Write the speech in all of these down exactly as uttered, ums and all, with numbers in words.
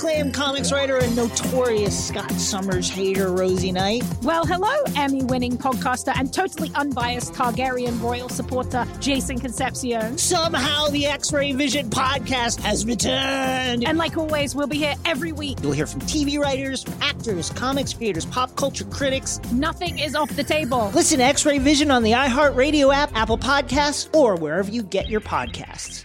acclaimed comics writer and notorious Scott Summers hater, Rosie Knight. Well, hello, Emmy-winning podcaster and totally unbiased Targaryen royal supporter, Jason Concepcion. Somehow the X-Ray Vision podcast has returned. And like always, we'll be here every week. You'll hear from T V writers, actors, comics creators, pop culture critics. Nothing is off the table. Listen to X-Ray Vision on the iHeartRadio app, Apple Podcasts, or wherever you get your podcasts.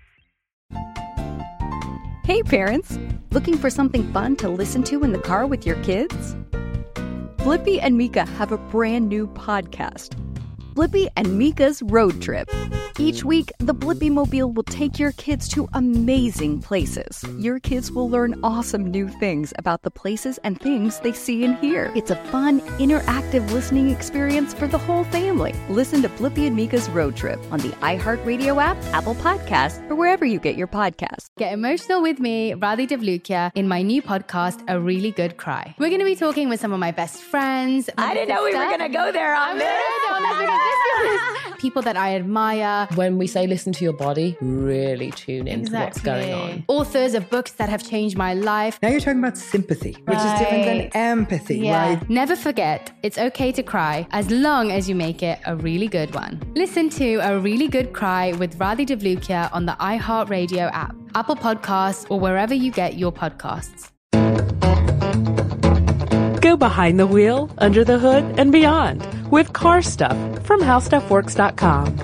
Hey parents, looking for something fun to listen to in the car with your kids? Blippi and Mika have a brand new podcast, Blippi and Mika's Road Trip. Each week, the Blippi Mobile will take your kids to amazing places. Your kids will learn awesome new things about the places and things they see and hear. It's a fun, interactive listening experience for the whole family. Listen to Blippi and Mika's Road Trip on the iHeartRadio app, Apple Podcasts, or wherever you get your podcasts. Get emotional with me, Radhi Devlukia, in my new podcast, A Really Good Cry. We're going to be talking with some of my best friends. I didn't know we were going to go there on this. People that I admire. When we say listen to your body, really tune into Exactly. what's going on. Authors of books that have changed my life. Now you're talking about sympathy, which Right. is different than empathy, Yeah. right? Never forget, it's okay to cry as long as you make it a really good one. Listen to A Really Good Cry with Radhi Devlukia on the iHeartRadio app, Apple Podcasts, or wherever you get your podcasts. Go behind the wheel, under the hood, and beyond with Car Stuff from how stuff works dot com.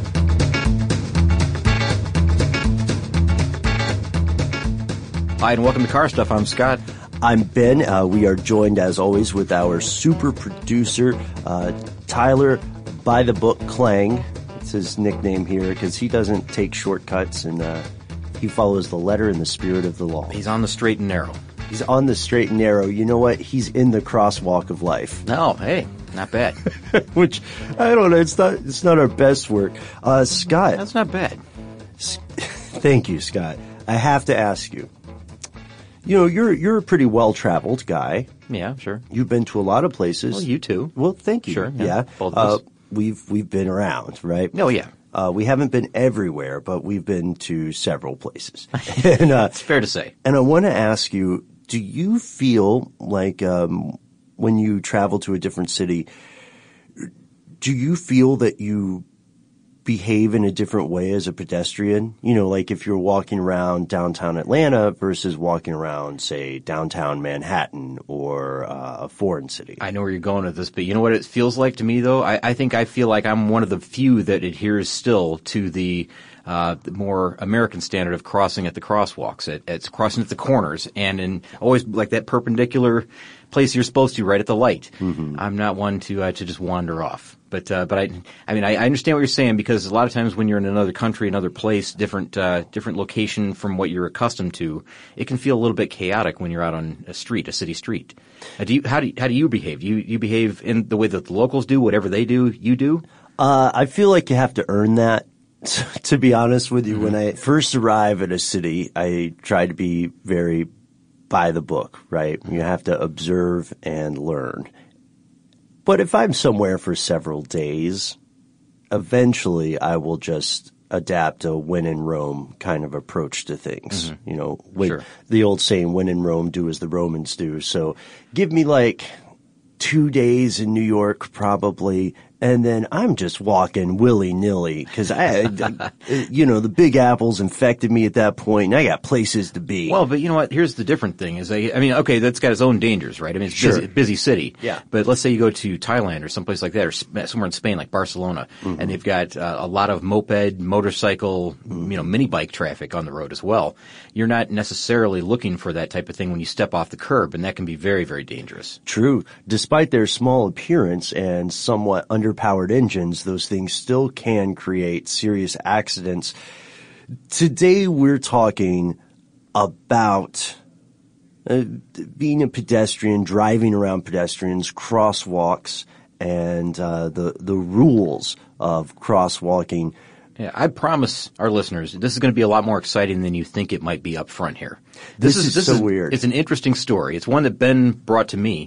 Hi, and welcome to Car Stuff. I'm Scott. I'm Ben. Uh, we are joined, as always, with our super producer, uh, Tyler By the Book Klang. It's his nickname here because he doesn't take shortcuts, and uh, he follows the letter and the spirit of the law. He's on the straight and narrow. He's on the straight and narrow. You know what? He's in the crosswalk of life. No, hey, not bad. Which, I don't know, it's not, it's not our best work. Uh, Scott. That's not bad. Thank you, Scott. I have to ask you. You know, you're you're a pretty well-traveled guy. Yeah, sure. You've been to a lot of places. Well, you too. Well, thank you. Sure, yeah. Yeah. Both of uh, us. We've we've been around, right? Oh, yeah. Uh, we haven't been everywhere, but we've been to several places. and, uh, It's fair to say. And I want to ask you, do you feel like um, when you travel to a different city, do you feel that you behave in a different way as a pedestrian? You know, like if you're walking around downtown Atlanta versus walking around, say, downtown Manhattan or uh, a foreign city. I know where you're going with this, but you know what it feels like to me, though? I, I think I feel like I'm one of the few that adheres still to the Uh, the more American standard of crossing at the crosswalks, at, at crossing at the corners, and in always like that perpendicular place you're supposed to, right at the light. Mm-hmm. I'm not one to uh, to just wander off. But uh, but I I mean I, I understand what you're saying, because a lot of times when you're in another country, another place, different uh, different location from what you're accustomed to, it can feel a little bit chaotic when you're out on a street, a city street. Uh, do you how do you, how do you behave? Do you you behave in the way that the locals do? Whatever they do, you do? Uh, I feel like you have to earn that. To be honest with you, mm-hmm. when I first arrive at a city, I try to be very by the book, right? Mm-hmm. You have to observe and learn. But if I'm somewhere for several days, eventually I will just adapt a when in Rome kind of approach to things. Mm-hmm. You know, when, sure. The old saying, when in Rome, do as the Romans do. So give me like two days in New York probably, and then I'm just walking willy-nilly because I, I, you know, the Big Apple's infected me at that point, and I got places to be. Well, but you know what? Here's the different thing: is I, I mean, okay, that's got its own dangers, right? I mean, it's sure. busy, busy city. Yeah. But let's say you go to Thailand or someplace like that, or somewhere in Spain, like Barcelona, mm-hmm. and they've got uh, a lot of moped, motorcycle, mm-hmm. you know, mini bike traffic on the road as well. You're not necessarily looking for that type of thing when you step off the curb, and that can be very, very dangerous. True. Despite their small appearance and somewhat underpowered engines, those things still can create serious accidents. Today we're talking about uh, being a pedestrian, driving around pedestrians, crosswalks, and uh, the the rules of crosswalking. Yeah, I promise our listeners this is going to be a lot more exciting than you think it might be up front here. This, this is, is this so is, weird. It's an interesting story. It's one that Ben brought to me.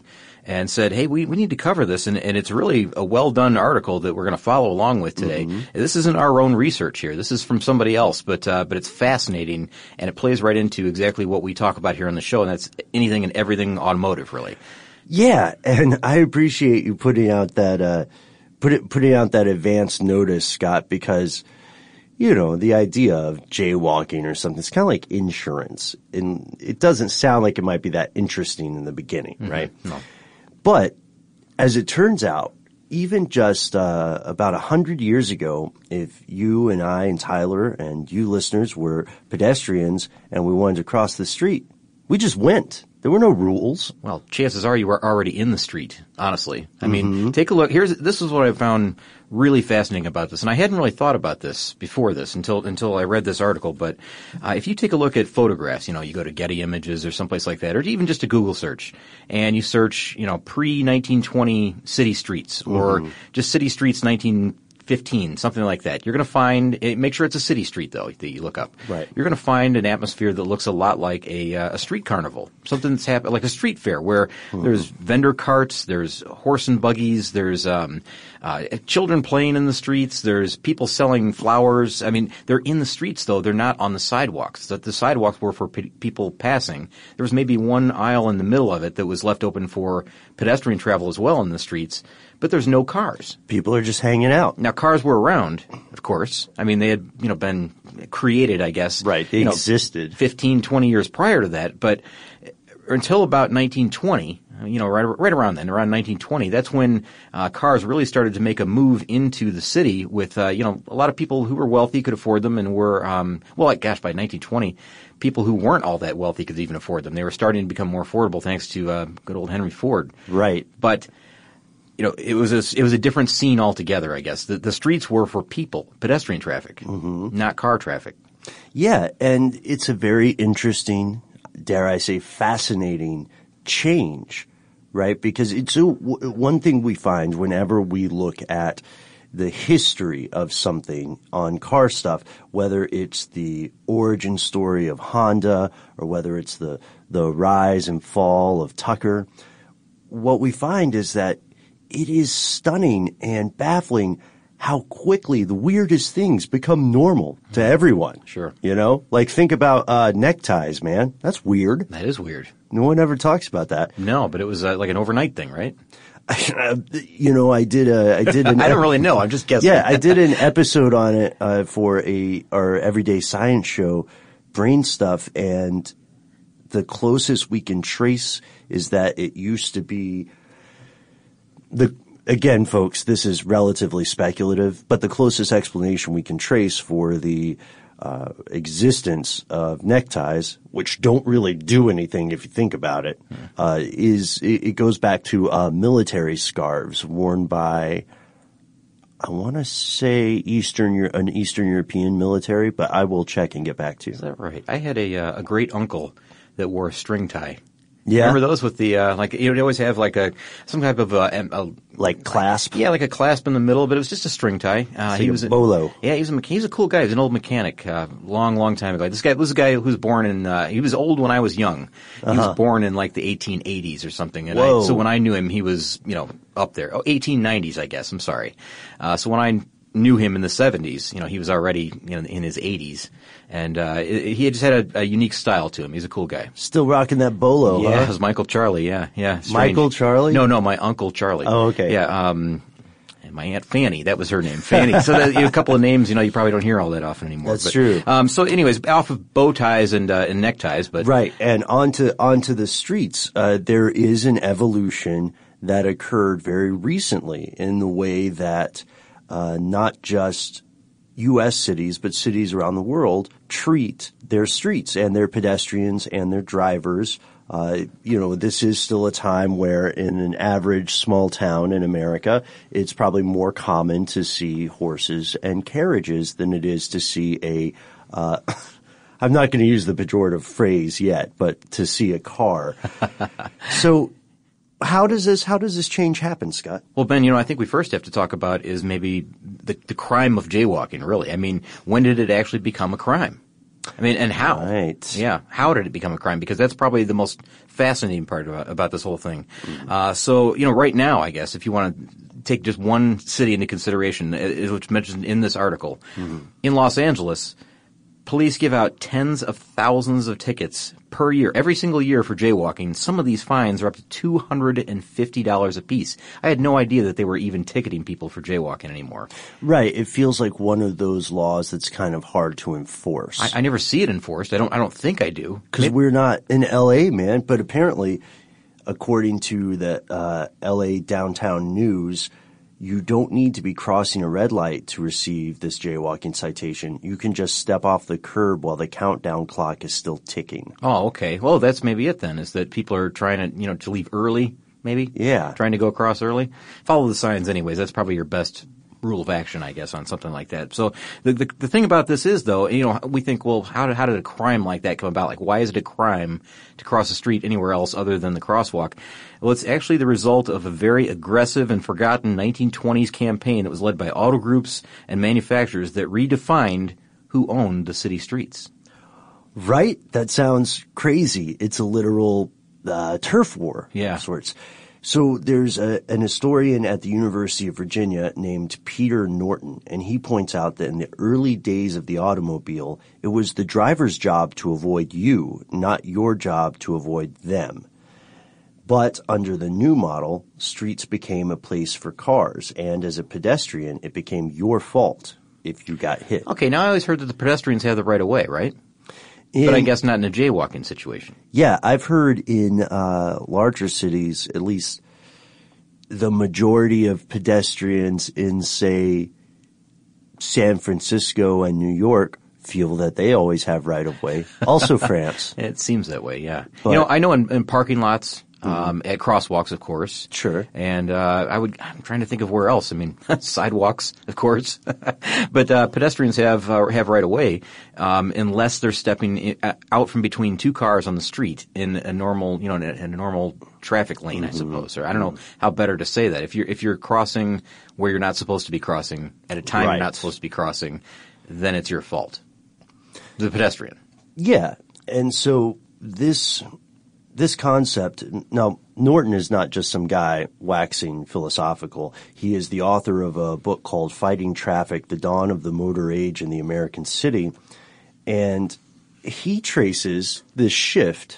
and said, hey, we, we need to cover this. And, and it's really a well-done article that we're going to follow along with today. Mm-hmm. This isn't our own research here. This is from somebody else, but uh, but it's fascinating, and it plays right into exactly what we talk about here on the show, and that's anything and everything automotive, really. Yeah, and I appreciate you putting out that uh, put it, putting out that advance notice, Scott, because you know the idea of jaywalking or something, it's kind of like insurance, and it doesn't sound like it might be that interesting in the beginning, mm-hmm. right? No. But as it turns out, even just uh, about a hundred years ago, if you and I and Tyler and you listeners were pedestrians and we wanted to cross the street, we just went. There were no rules. Well, chances are you were already in the street, honestly. I mean, mm-hmm. take a look. Here's this is what I found really fascinating about this, and I hadn't really thought about this before this until until I read this article. But uh, if you take a look at photographs, you know, you go to Getty Images or someplace like that, or even just a Google search, and you search, you know, pre nineteen twenty city streets, or mm-hmm. just city streets nineteen fifteen, something like that. You're going to find, make sure it's a city street though that you look up. Right. You're going to find an atmosphere that looks a lot like a uh, a street carnival, something that's happened like a street fair where mm-hmm. there's vendor carts, there's horse and buggies, there's um, uh, children playing in the streets, there's people selling flowers. I mean, they're in the streets though; they're not on the sidewalks. The, the sidewalks were for pe- people passing. There was maybe one aisle in the middle of it that was left open for pedestrian travel as well in the streets. But there's no cars. People are just hanging out. Now, cars were around, of course. I mean, they had, you know, been created, I guess. Right. They you know, existed. fifteen, twenty years prior to that. But until about nineteen twenty, you know, right, right around then, around nineteen twenty, that's when uh, cars really started to make a move into the city with, uh, you know, a lot of people who were wealthy could afford them and were, um, well, like, gosh, by nineteen twenty, people who weren't all that wealthy could even afford them. They were starting to become more affordable thanks to uh, good old Henry Ford. Right. But you know, it was a, it was a different scene altogether, I guess. The, the streets were for people, pedestrian traffic, mm-hmm. not car traffic. Yeah, and it's a very interesting, dare I say, fascinating change, right? Because it's a, w- one thing we find whenever we look at the history of something on car stuff, whether it's the origin story of Honda or whether it's the, the rise and fall of Tucker, what we find is that it is stunning and baffling how quickly the weirdest things become normal to everyone. Sure. You know? Like, think about uh, neckties, man. That's weird. That is weird. No one ever talks about that. No, but it was uh, like an overnight thing, right? You know, I did a, I did an I don't really know. I'm just guessing. Yeah, I did an episode on it uh, for a our everyday science show, Brain Stuff, and the closest we can trace is that it used to be the again, folks, this is relatively speculative, but the closest explanation we can trace for the uh, existence of neckties, which don't really do anything if you think about it, mm. uh, is it, it goes back to uh, military scarves worn by, I want to say Eastern an Eastern European military, but I will check and get back to you. Is that right? I had a uh, a great uncle that wore a string tie. Yeah. Remember those with the, uh, like, you know, they always have like a, some type of, uh, a, like clasp? Yeah, like a clasp in the middle, but it was just a string tie. Uh, like he was a bolo. Yeah, he was a, he was a cool guy. He was an old mechanic, uh, long, long time ago. This guy, this was a guy who was born in, uh, he was old when I was young. He uh-huh. was born in like the eighteen eighties or something. And Whoa. I, so when I knew him, he was, you know, up there. Oh, eighteen nineties, I guess. I'm sorry. Uh, so when I knew him in the seventies, you know, he was already, you know, in his eighties. And, uh, he just had a, a unique style to him. He's a cool guy. Still rocking that bolo, yeah, huh? it was Michael Charlie, yeah, yeah. Strange. Michael Charlie? No, no, my Uncle Charlie. Oh, okay. Yeah, um, and my Aunt Fanny, that was her name, Fanny. So that, you know, a couple of names, you know, you probably don't hear all that often anymore. That's but, true. Um, so anyways, off of bow ties and, uh, and neckties, but. Right, and onto, onto the streets, uh, there is an evolution that occurred very recently in the way that, uh, not just U S cities, but cities around the world treat their streets and their pedestrians and their drivers. Uh, you know, this is still a time where in an average small town in America, it's probably more common to see horses and carriages than it is to see a, uh, I'm not going to use the pejorative phrase yet, but to see a car. So, How does this, how does this change happen, Scott? Well, Ben, you know, I think we first have to talk about is maybe the, the crime of jaywalking, really. I mean, when did it actually become a crime? I mean, and how? Right. Yeah. How did it become a crime? Because that's probably the most fascinating part about, about this whole thing. Mm-hmm. Uh, so, you know, right now, I guess, if you want to take just one city into consideration, which mentioned in this article, mm-hmm. in Los Angeles, police give out tens of thousands of tickets per year, every single year for jaywalking. Some of these fines are up to two hundred fifty dollars a piece. I had no idea that they were even ticketing people for jaywalking anymore. Right. It feels like one of those laws that's kind of hard to enforce. I, I never see it enforced. I don't, I don't think I do. Because we're not in L A, man. But apparently, according to the uh, L A Downtown News, you don't need to be crossing a red light to receive this jaywalking citation. You can just step off the curb while the countdown clock is still ticking. Oh, okay. Well, that's maybe it then, is that people are trying to, you know, to leave early, maybe? Yeah. Trying to go across early. Follow the signs anyways. That's probably your best rule of action, I guess, on something like that. So the, the the thing about this is, though, you know, we think, well, how did how did a crime like that come about? Like, why is it a crime to cross the street anywhere else other than the crosswalk? Well, it's actually the result of a very aggressive and forgotten nineteen twenties campaign that was led by auto groups and manufacturers that redefined who owned the city streets. Right? That sounds crazy. It's a literal uh, turf war yeah. of sorts. So there's a, an historian at the University of Virginia named Peter Norton, and he points out that in the early days of the automobile, it was the driver's job to avoid you, not your job to avoid them. But under the new model, streets became a place for cars, and as a pedestrian, it became your fault if you got hit. Okay, now I always heard that the pedestrians have the right of way, right? In, but I guess not in a jaywalking situation. Yeah, I've heard in uh, larger cities, at least the majority of pedestrians in, say, San Francisco and New York feel that they always have right of way. Also France. It seems that way, yeah. But, you know, I know in, in parking lots, um, mm-hmm. at crosswalks, of course. Sure. And uh, I would, I'm trying to think of where else. I mean, sidewalks, of course. But uh, pedestrians have uh, have right of way, um, unless they're stepping in, uh, out from between two cars on the street in a normal, you know, in a, in a normal traffic lane, mm-hmm. I suppose. Or I don't know how better to say that. If you're if you're crossing where you're not supposed to be crossing at a time right. you're not supposed to be crossing, then it's your fault. The pedestrian. Yeah, and so this. This concept, now Norton is not just some guy waxing philosophical. He is the author of a book called Fighting Traffic, The Dawn of the Motor Age in the American City. And he traces this shift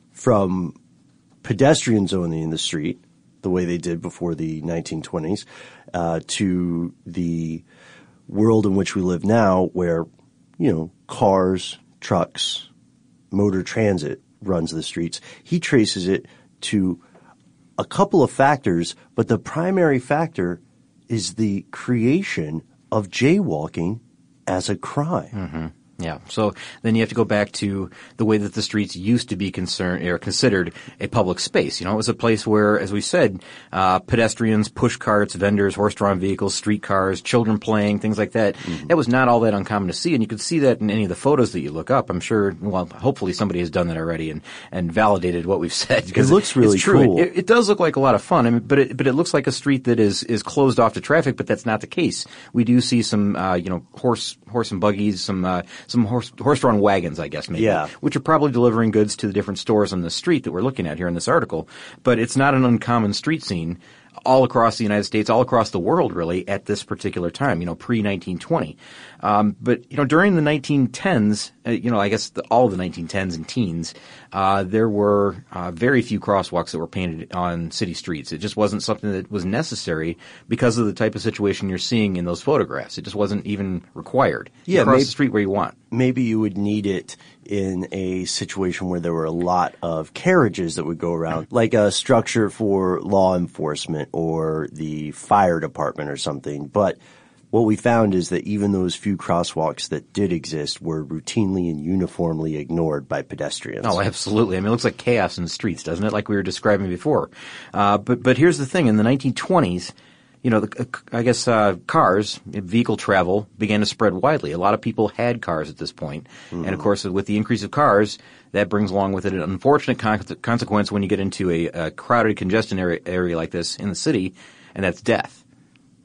from pedestrians owning the street, the way they did before the nineteen twenties, uh, to the world in which we live now where, you know, cars, trucks, motor transit runs the streets. He traces it to a couple of factors, but the primary factor is the creation of jaywalking as a crime. Mm-hmm. Yeah. So then you have to go back to the way that the streets used to be concerned or considered a public space. You know, it was a place where, as we said, uh, pedestrians, push carts, vendors, horse-drawn vehicles, streetcars, children playing, things like that. Mm-hmm. That was not all that uncommon to see, and you could see that in any of the photos that you look up. I'm sure, well, hopefully somebody has done that already and, and validated what we've said. It looks really it's true. cool. It, it does look like a lot of fun, I mean, but it, but it looks like a street that is, is closed off to traffic, but that's not the case. We do see some, uh, you know, horse, horse and buggies, some, uh, some horse, horse-drawn wagons, I guess, maybe, yeah. which are probably delivering goods to the different stores on the street that we're looking at here in this article. But it's not an uncommon street scene all across the United States, all across the world, really, at this particular time, you know, pre nineteen twenty. Um, but, you know, during the nineteen tens, uh, you know, I guess the, all of the nineteen tens and teens, uh, there were uh, very few crosswalks that were painted on city streets. It just wasn't something that was necessary because of the type of situation you're seeing in those photographs. It just wasn't even required. Yeah, you cross maybe, the street where you want. Maybe you would need it in a situation where there were a lot of carriages that would go around, like a structure for law enforcement or the fire department or something. But what we found is that even those few crosswalks that did exist were routinely and uniformly ignored by pedestrians. Oh, absolutely. I mean, it looks like chaos in the streets, doesn't it? Like we were describing before. Uh, but, but here's the thing. In the nineteen twenties, you know, the, I guess uh, cars, vehicle travel began to spread widely. A lot of people had cars at this point. Mm-hmm. And, of course, with the increase of cars, that brings along with it an unfortunate con- consequence when you get into a, a crowded, congested area, area like this in the city, and that's death.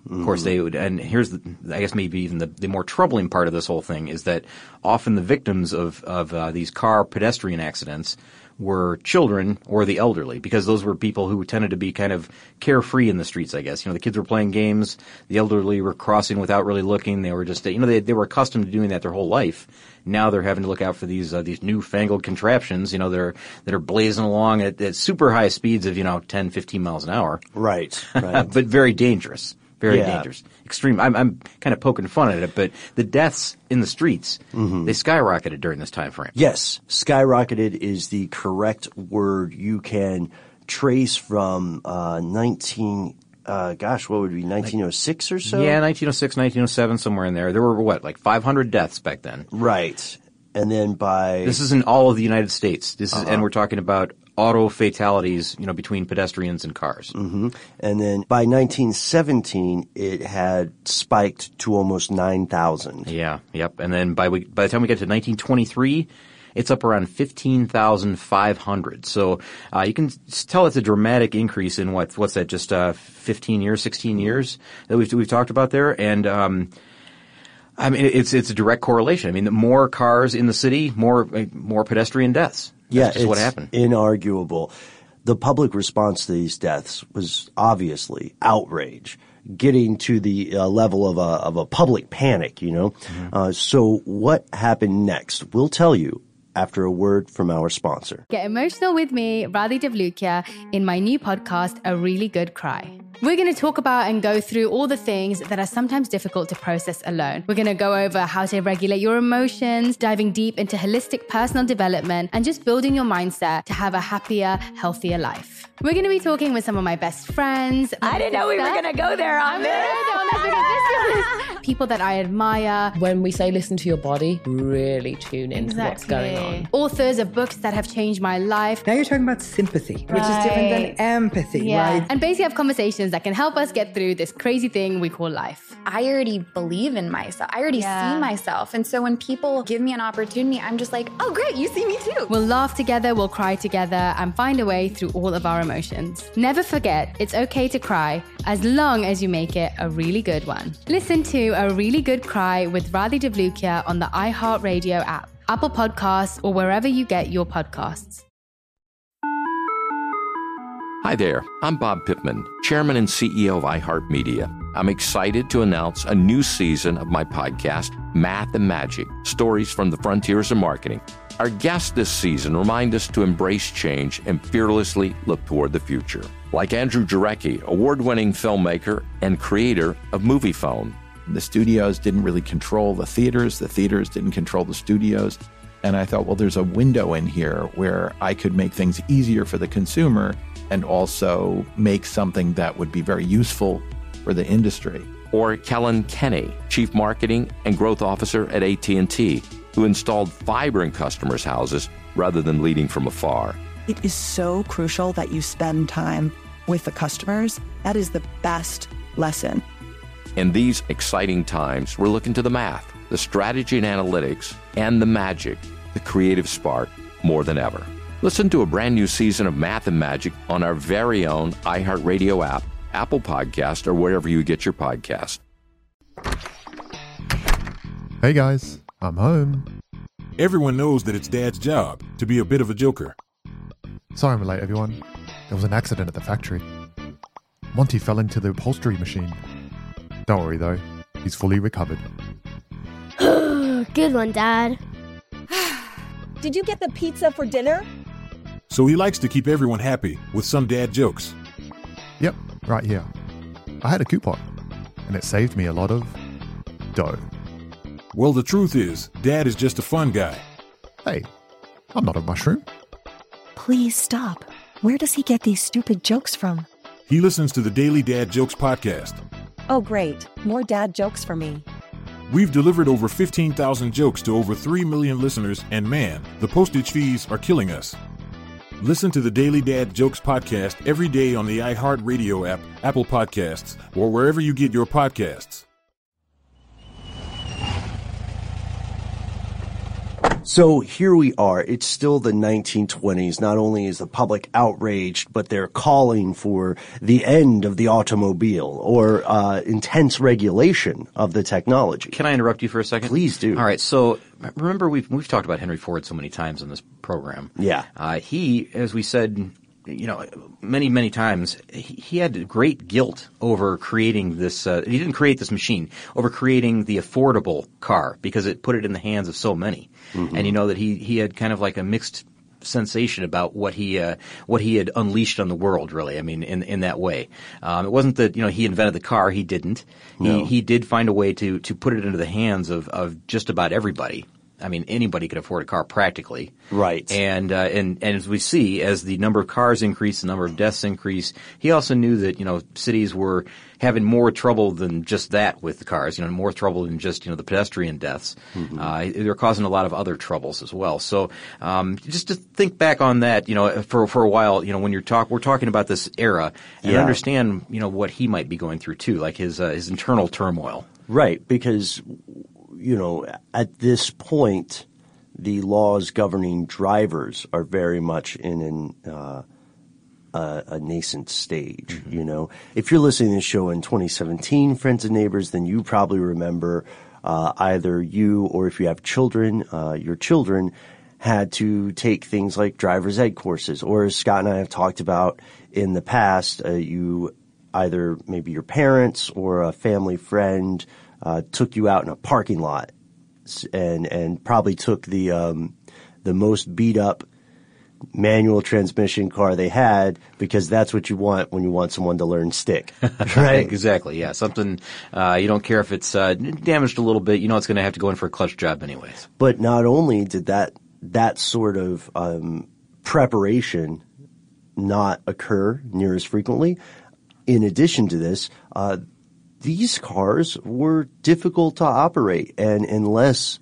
Mm-hmm. Of course, they would, and here's the, I guess maybe even the, the more troubling part of this whole thing is that often the victims of, of uh, these car pedestrian accidents were children or the elderly, because those were people who tended to be kind of carefree in the streets, I guess. You know, the kids were playing games, the elderly were crossing without really looking. They were just, you know, they, they were accustomed to doing that their whole life. Now they're having to look out for these, uh, these newfangled contraptions, you know, that are, that are blazing along at, at super high speeds of, you know, ten, fifteen miles an hour. Right, right. But very dangerous. Very yeah. dangerous. Extreme. I'm, I'm kind of poking fun at it, but the deaths in the streets, mm-hmm. they skyrocketed during this time frame. Yes. Skyrocketed is the correct word. You can trace from uh, nineteen, uh, gosh, what would it be, nineteen oh six or so? Yeah, nineteen oh six, nineteen oh seven, somewhere in there. There were, what, like five hundred deaths back then. Right. And then by... This is in all of the United States. This is, uh-huh. and we're talking about auto fatalities, you know, between pedestrians and cars. Mm-hmm. And then by nineteen seventeen, it had spiked to almost nine thousand. Yeah, yep. And then by we, by the time we get to nineteen twenty-three, it's up around fifteen thousand five hundred. So uh, you can tell it's a dramatic increase in what what's that? Just uh, fifteen years, sixteen years that we've we've talked about there, and. Um, I mean, it's it's a direct correlation. I mean, the more cars in the city, more more pedestrian deaths. That's yeah, just it's what happened. Inarguable. The public response to these deaths was obviously outrage, getting to the uh, level of a of a public panic. You know, mm-hmm. uh, so what happened next? We'll tell you after a word from our sponsor. Get emotional with me, Radhi Devlukia, in my new podcast, A Really Good Cry. We're going to talk about and go through all the things that are sometimes difficult to process alone. We're going to go over how to regulate your emotions, diving deep into holistic personal development, and just building your mindset to have a happier, healthier life. We're going to be talking with some of my best friends. I didn't know we were going to go there on this. People that I admire. When we say listen to your body, really tune into exactly. what's going on. Authors of books that have changed my life. Now you're talking about sympathy, right. which is different than empathy, yeah. right? And basically have conversations that can help us get through this crazy thing we call life. I already believe in myself. I already yeah. see myself. And so when people give me an opportunity, I'm just like, oh, great, you see me too. We'll laugh together, we'll cry together, and find a way through all of our emotions. Never forget, it's okay to cry, as long as you make it a really good one. Listen to A Really Good Cry with Radhi Devlukia on the iHeartRadio app, Apple Podcasts, or wherever you get your podcasts. Hi there, I'm Bob Pittman, Chairman and C E O of iHeartMedia. I'm excited to announce a new season of my podcast, Math and Magic, Stories from the Frontiers of Marketing. Our guests this season remind us to embrace change and fearlessly look toward the future. Like Andrew Jarecki, award-winning filmmaker and creator of Moviefone. The studios didn't really control the theaters. The theaters didn't control the studios. And I thought, well, there's a window in here where I could make things easier for the consumer and also make something that would be very useful for the industry. Or Kellen Kenny, Chief Marketing and Growth Officer at A T and T, who installed fiber in customers' houses rather than leading from afar. It is so crucial that you spend time with the customers. That is the best lesson. In these exciting times, we're looking to the math, the strategy and analytics, and the magic, the creative spark, more than ever. Listen to a brand new season of Math and Magic on our very own iHeartRadio app, Apple Podcast, or wherever you get your podcast. Hey guys, I'm home. Everyone knows that it's Dad's job to be a bit of a joker. Sorry I'm late, everyone. There was an accident at the factory. Monty fell into the upholstery machine. Don't worry though, he's fully recovered. Good one, Dad. Did you get the pizza for dinner? So he likes to keep everyone happy with some dad jokes. Yep, right here. I had a coupon, and it saved me a lot of dough. Well, the truth is, Dad is just a fun guy. Hey, I'm not a mushroom. Please stop. Where does he get these stupid jokes from? He listens to the Daily Dad Jokes podcast. Oh, great. More dad jokes for me. We've delivered over fifteen thousand jokes to over three million listeners, and man, the postage fees are killing us. Listen to the Daily Dad Jokes podcast every day on the iHeartRadio app, Apple Podcasts, or wherever you get your podcasts. So here we are. It's still the nineteen twenties. Not only is the public outraged, but they're calling for the end of the automobile or uh, intense regulation of the technology. Can I interrupt you for a second? Please do. All right. So remember, we've we've talked about Henry Ford so many times on this program. Yeah. Uh, he, as we said, you know, many, many times, he, he had great guilt over creating this, uh, he didn't create this machine, over creating the affordable car because it put it in the hands of so many. Mm-hmm. And you know that he, he had kind of like a mixed sensation about what he, uh, what he had unleashed on the world, really. I mean, in, in that way. Um, it wasn't that, you know, he invented the car. He didn't. No. He, he did find a way to, to put it into the hands of, of just about everybody. I mean, anybody could afford a car practically. Right. And, uh, and, and as we see, as the number of cars increase, the number of deaths increase, he also knew that, you know, cities were having more trouble than just that with the cars, you know, more trouble than just, you know, the pedestrian deaths. Mm-hmm. Uh, they're causing a lot of other troubles as well. So, um, just to think back on that, you know, for, for a while, you know, when you're talk, we're talking about this era and yeah. understand, you know, what he might be going through too, like his, uh, his internal turmoil. Right. Because, you know, at this point, the laws governing drivers are very much in an, uh, a, a nascent stage. Mm-hmm. You know, if you're listening to the show in twenty seventeen, friends and neighbors, then you probably remember uh, either you or if you have children, uh, your children had to take things like driver's ed courses, or as Scott and I have talked about in the past, uh, you either maybe your parents or a family friend uh, took you out in a parking lot and and probably took the um, the most beat up manual transmission car they had, because that's what you want when you want someone to learn stick, right? Exactly, yeah. Something, uh, you don't care if it's uh, damaged a little bit, you know it's going to have to go in for a clutch job anyways. But not only did that that sort of um, preparation not occur near as frequently, in addition to this, uh, these cars were difficult to operate, and unless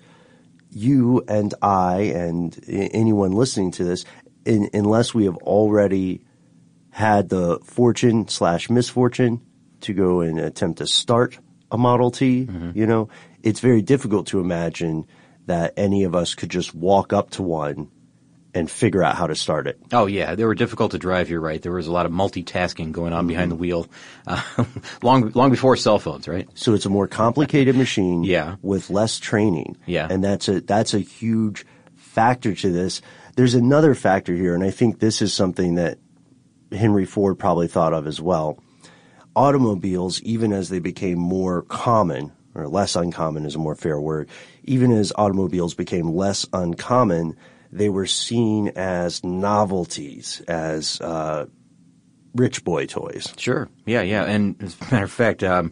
you and I and anyone listening to this, in, unless we have already had the fortune slash misfortune to go and attempt to start a Model T, mm-hmm. you know, it's very difficult to imagine that any of us could just walk up to one and figure out how to start it. Oh, yeah. They were difficult to drive, you're right. There was a lot of multitasking going on mm-hmm. behind the wheel uh, long long before cell phones, right? So it's a more complicated machine yeah. with less training. Yeah. And that's a that's a huge factor to this. There's another factor here, and I think this is something that Henry Ford probably thought of as well. Automobiles, even as they became more common, or less uncommon is a more fair word, even as automobiles became less uncommon, they were seen as novelties, as uh, rich boy toys. Sure. Yeah, yeah. And as a matter of fact, um,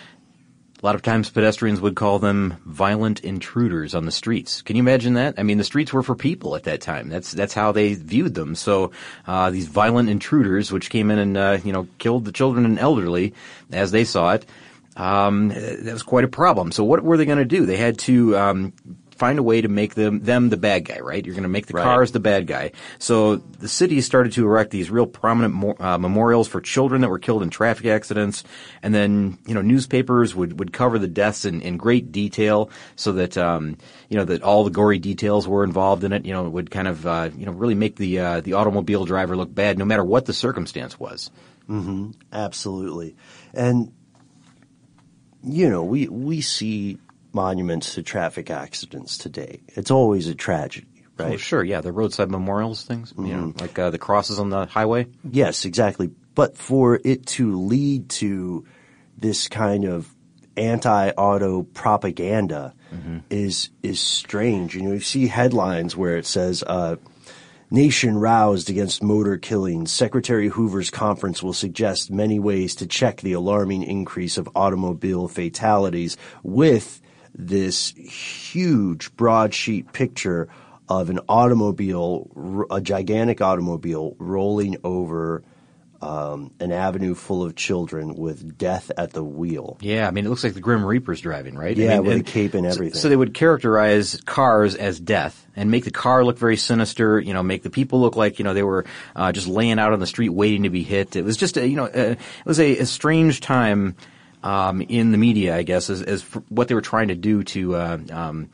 a lot of times pedestrians would call them violent intruders on the streets. Can you imagine that? I mean, the streets were for people at that time. That's that's how they viewed them. So uh, these violent intruders, which came in and uh, you know killed the children and elderly, as they saw it, um, that was quite a problem. So what were they going to do? They had to um, find a way to make them them the bad guy, right? You're going to make the right. cars the bad guy. So the city started to erect these real prominent mo- uh, memorials for children that were killed in traffic accidents, and then you know newspapers would, would cover the deaths in, in great detail, so that um, you know that all the gory details were involved in it. You know, it would kind of uh, you know really make the uh, the automobile driver look bad, no matter what the circumstance was. Mm-hmm. Absolutely, and you know we we see monuments to traffic accidents today. It's always a tragedy, right? Oh, sure, yeah, the roadside memorials things, mm-hmm. you know, like uh, the crosses on the highway. Yes, exactly. But for it to lead to this kind of anti-auto propaganda mm-hmm. is is strange. You know, you see headlines where it says, uh, "Nation roused against motor killings. Secretary Hoover's conference will suggest many ways to check the alarming increase of automobile fatalities," with this huge broadsheet picture of an automobile, a gigantic automobile rolling over um, an avenue full of children with death at the wheel. Yeah, I mean, it looks like the Grim Reaper's driving, right? Yeah, I mean, with and, a cape and everything. So, so they would characterize cars as death and make the car look very sinister, you know, make the people look like, you know, they were uh, just laying out on the street waiting to be hit. It was just, a, you know, a, it was a, a strange time Um, in the media, I guess, as, as for what they were trying to do to uh, um,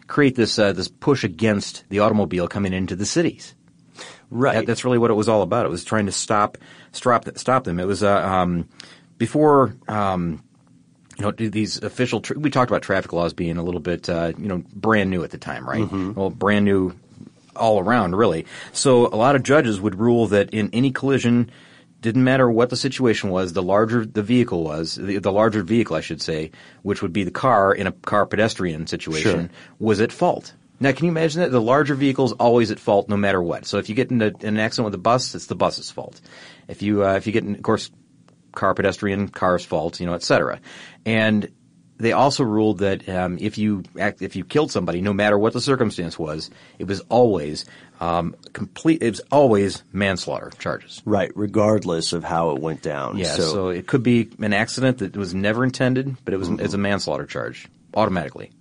create this uh, this push against the automobile coming into the cities. Right. That, that's really what it was all about. It was trying to stop stop stop them. It was uh, um, before um, you know these official. Tra- we talked about traffic laws being a little bit uh, you know brand new at the time, right? Mm-hmm. Well, brand new all around, really. So a lot of judges would rule that in any collision, didn't matter what the situation was, the larger the vehicle was, the, the larger vehicle, I should say, which would be the car in a car pedestrian situation, Sure. was at fault. Now, can you imagine that? The larger vehicle is always at fault no matter what. So if you get into in an accident with a bus, it's the bus's fault. If you uh, if you get in, of course, car pedestrian, car's fault, you know, et cetera. And they also ruled that um, if you act, if you killed somebody, no matter what the circumstance was, it was always um, complete. It was always manslaughter charges. Right, regardless of how it went down. Yeah, so, so it could be an accident that was never intended, but it was mm-hmm. it's a manslaughter charge automatically.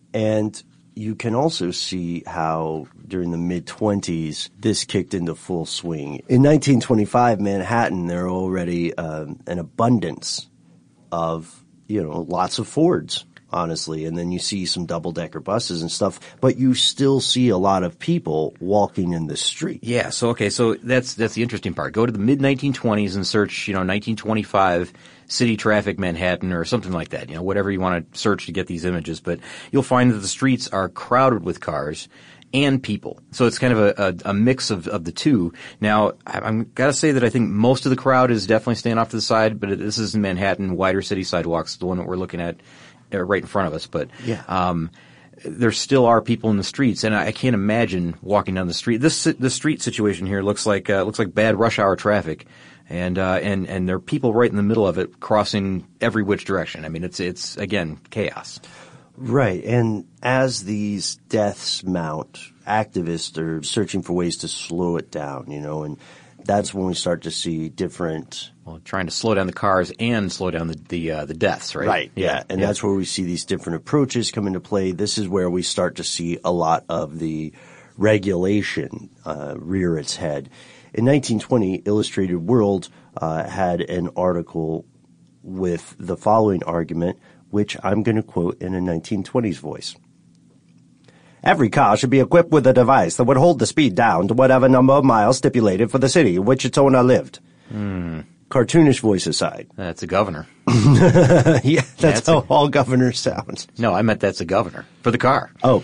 And you can also see how during the mid-twenties this kicked into full swing. In nineteen twenty-five, Manhattan, there are already um, an abundance of you know, lots of Fords, honestly, and then you see some double-decker buses and stuff, but you still see a lot of people walking in the street. Yeah, so okay, so that's that's the interesting part. Go to the mid nineteen twenties and search, you know, nineteen twenty-five city traffic Manhattan or something like that, you know, whatever you want to search to get these images, but you'll find that the streets are crowded with cars and people. So it's kind of a, a, a mix of, of the two. Now, I, I'm gotta say that I think most of the crowd is definitely staying off to the side, but this is in Manhattan, wider city sidewalks, the one that we're looking at uh, right in front of us. But yeah. um, there still are people in the streets, and I, I can't imagine walking down the street. This the street situation here looks like uh, looks like bad rush hour traffic. And, uh, and, and there are people right in the middle of it crossing every which direction. I mean, it's, it's, again, chaos. Right. And as these deaths mount, activists are searching for ways to slow it down, you know, and that's when we start to see different. Well, trying to slow down the cars and slow down the, the, uh, the deaths, right? Right. Yeah. yeah. And yeah. that's where we see these different approaches come into play. This is where we start to see a lot of the regulation, uh, rear its head. In nineteen twenty, Illustrated World uh, had an article with the following argument, which I'm going to quote in a nineteen twenties voice. Every car should be equipped with a device that would hold the speed down to whatever number of miles stipulated for the city in which its owner lived. Hmm. Cartoonish voice aside. That's a governor. yeah, that's, that's how a, all governors sound. No, I meant that's a governor for the car. Oh.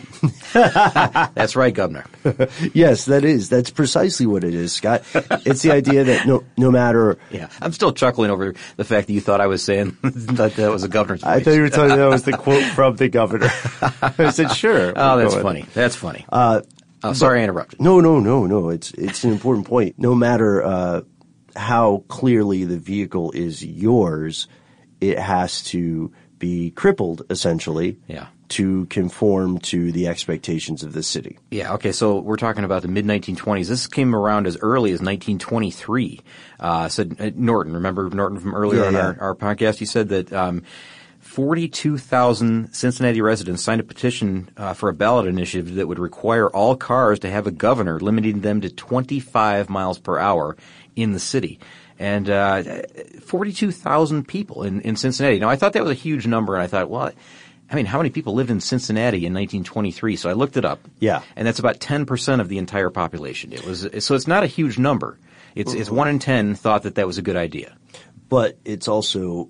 That's right, governor. Yes, that is. That's precisely what it is, Scott. It's the idea that no no matter. Yeah, I'm still chuckling over the fact that you thought I was saying that that was a governor's voice. I thought you were telling me that was the quote from the governor. I said, sure. Oh, that's funny. That's funny. Uh, oh, sorry I interrupted. No, no, no, no. It's, it's an important point. No matter, uh, how clearly the vehicle is yours, it has to be crippled, essentially, yeah. to conform to the expectations of the city. Yeah, okay, so we're talking about the mid nineteen twenties. This came around as early as nineteen twenty-three. Uh, said uh, Norton, remember Norton from earlier yeah, on yeah. Our, our podcast? He said that um, forty-two thousand Cincinnati residents signed a petition uh, for a ballot initiative that would require all cars to have a governor, limiting them to twenty-five miles per hour in the city. And uh forty-two thousand people in, in Cincinnati. Now, I thought that was a huge number, and I thought, well, I mean, how many people lived in Cincinnati in nineteen twenty-three? So I looked it up. Yeah. And that's about ten percent of the entire population. It was so it's not a huge number. It's it's one in ten thought that that was a good idea. But it's also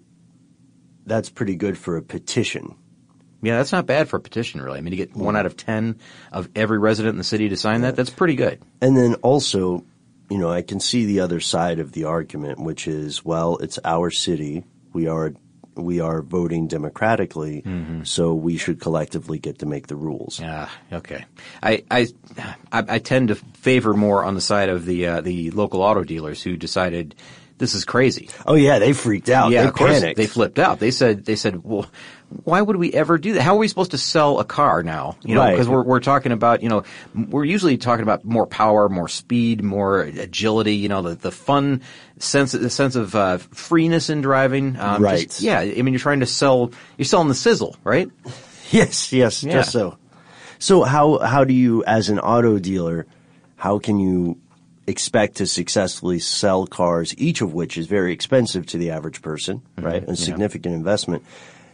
that's pretty good for a petition. Yeah, that's not bad for a petition, really. I mean, to get one out of ten of every resident in the city to sign that, that's pretty good. And then also, you know, I can see the other side of the argument, which is, well, it's our city. We are we are voting democratically, mm-hmm. so we should collectively get to make the rules. Ah, okay. I I I, I tend to favor more on the side of the uh, the local auto dealers who decided this is crazy. Oh yeah, they freaked out. Yeah, they of course panicked. They flipped out. They said they said, well, why would we ever do that? How are we supposed to sell a car now? You know, because right. we're we're talking about, you know, we're usually talking about more power, more speed, more agility. You know, the the fun sense, the sense of uh, freeness in driving. Um, right. Just, yeah. I mean, you're trying to sell. You're selling the sizzle, right? Yes. Yes. Yeah. Just so. So how how do you, as an auto dealer, how can you expect to successfully sell cars, each of which is very expensive to the average person, right? Mm-hmm. A significant yeah. investment.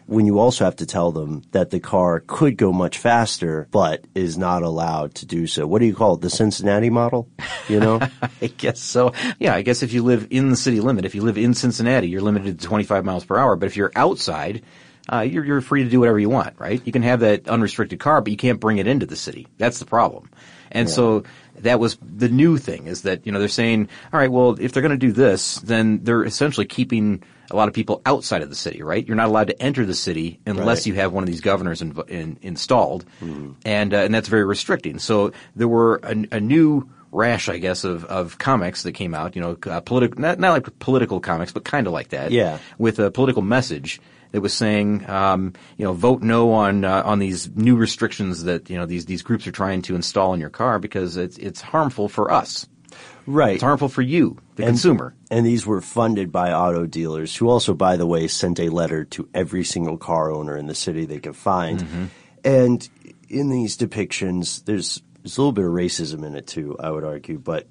when you also have to tell them that the car could go much faster, but is not allowed to do so. What do you call it? The Cincinnati model? You know? I guess so. Yeah, I guess if you live in the city limit, if you live in Cincinnati, you're limited to twenty-five miles per hour. But if you're outside, uh, you're, you're free to do whatever you want, right? You can have that unrestricted car, but you can't bring it into the city. That's the problem. And yeah. so that was the new thing, is that, you know, they're saying, all right, well, if they're going to do this, then they're essentially keeping a lot of people outside of the city, right? You're not allowed to enter the city unless right. you have one of these governors in, in, installed, mm. and uh, and that's very restricting. So there were a, a new rash, I guess, of, of comics that came out, you know, uh, political, not, not like political comics, but kind of like that, yeah, with a political message that was saying, um, you know, vote no on uh, on these new restrictions that, you know, these these groups are trying to install in your car because it's it's harmful for us. Right. It's harmful for you, the and, consumer. And these were funded by auto dealers, who also, by the way, sent a letter to every single car owner in the city they could find. Mm-hmm. And in these depictions, there's, there's a little bit of racism in it too, I would argue. But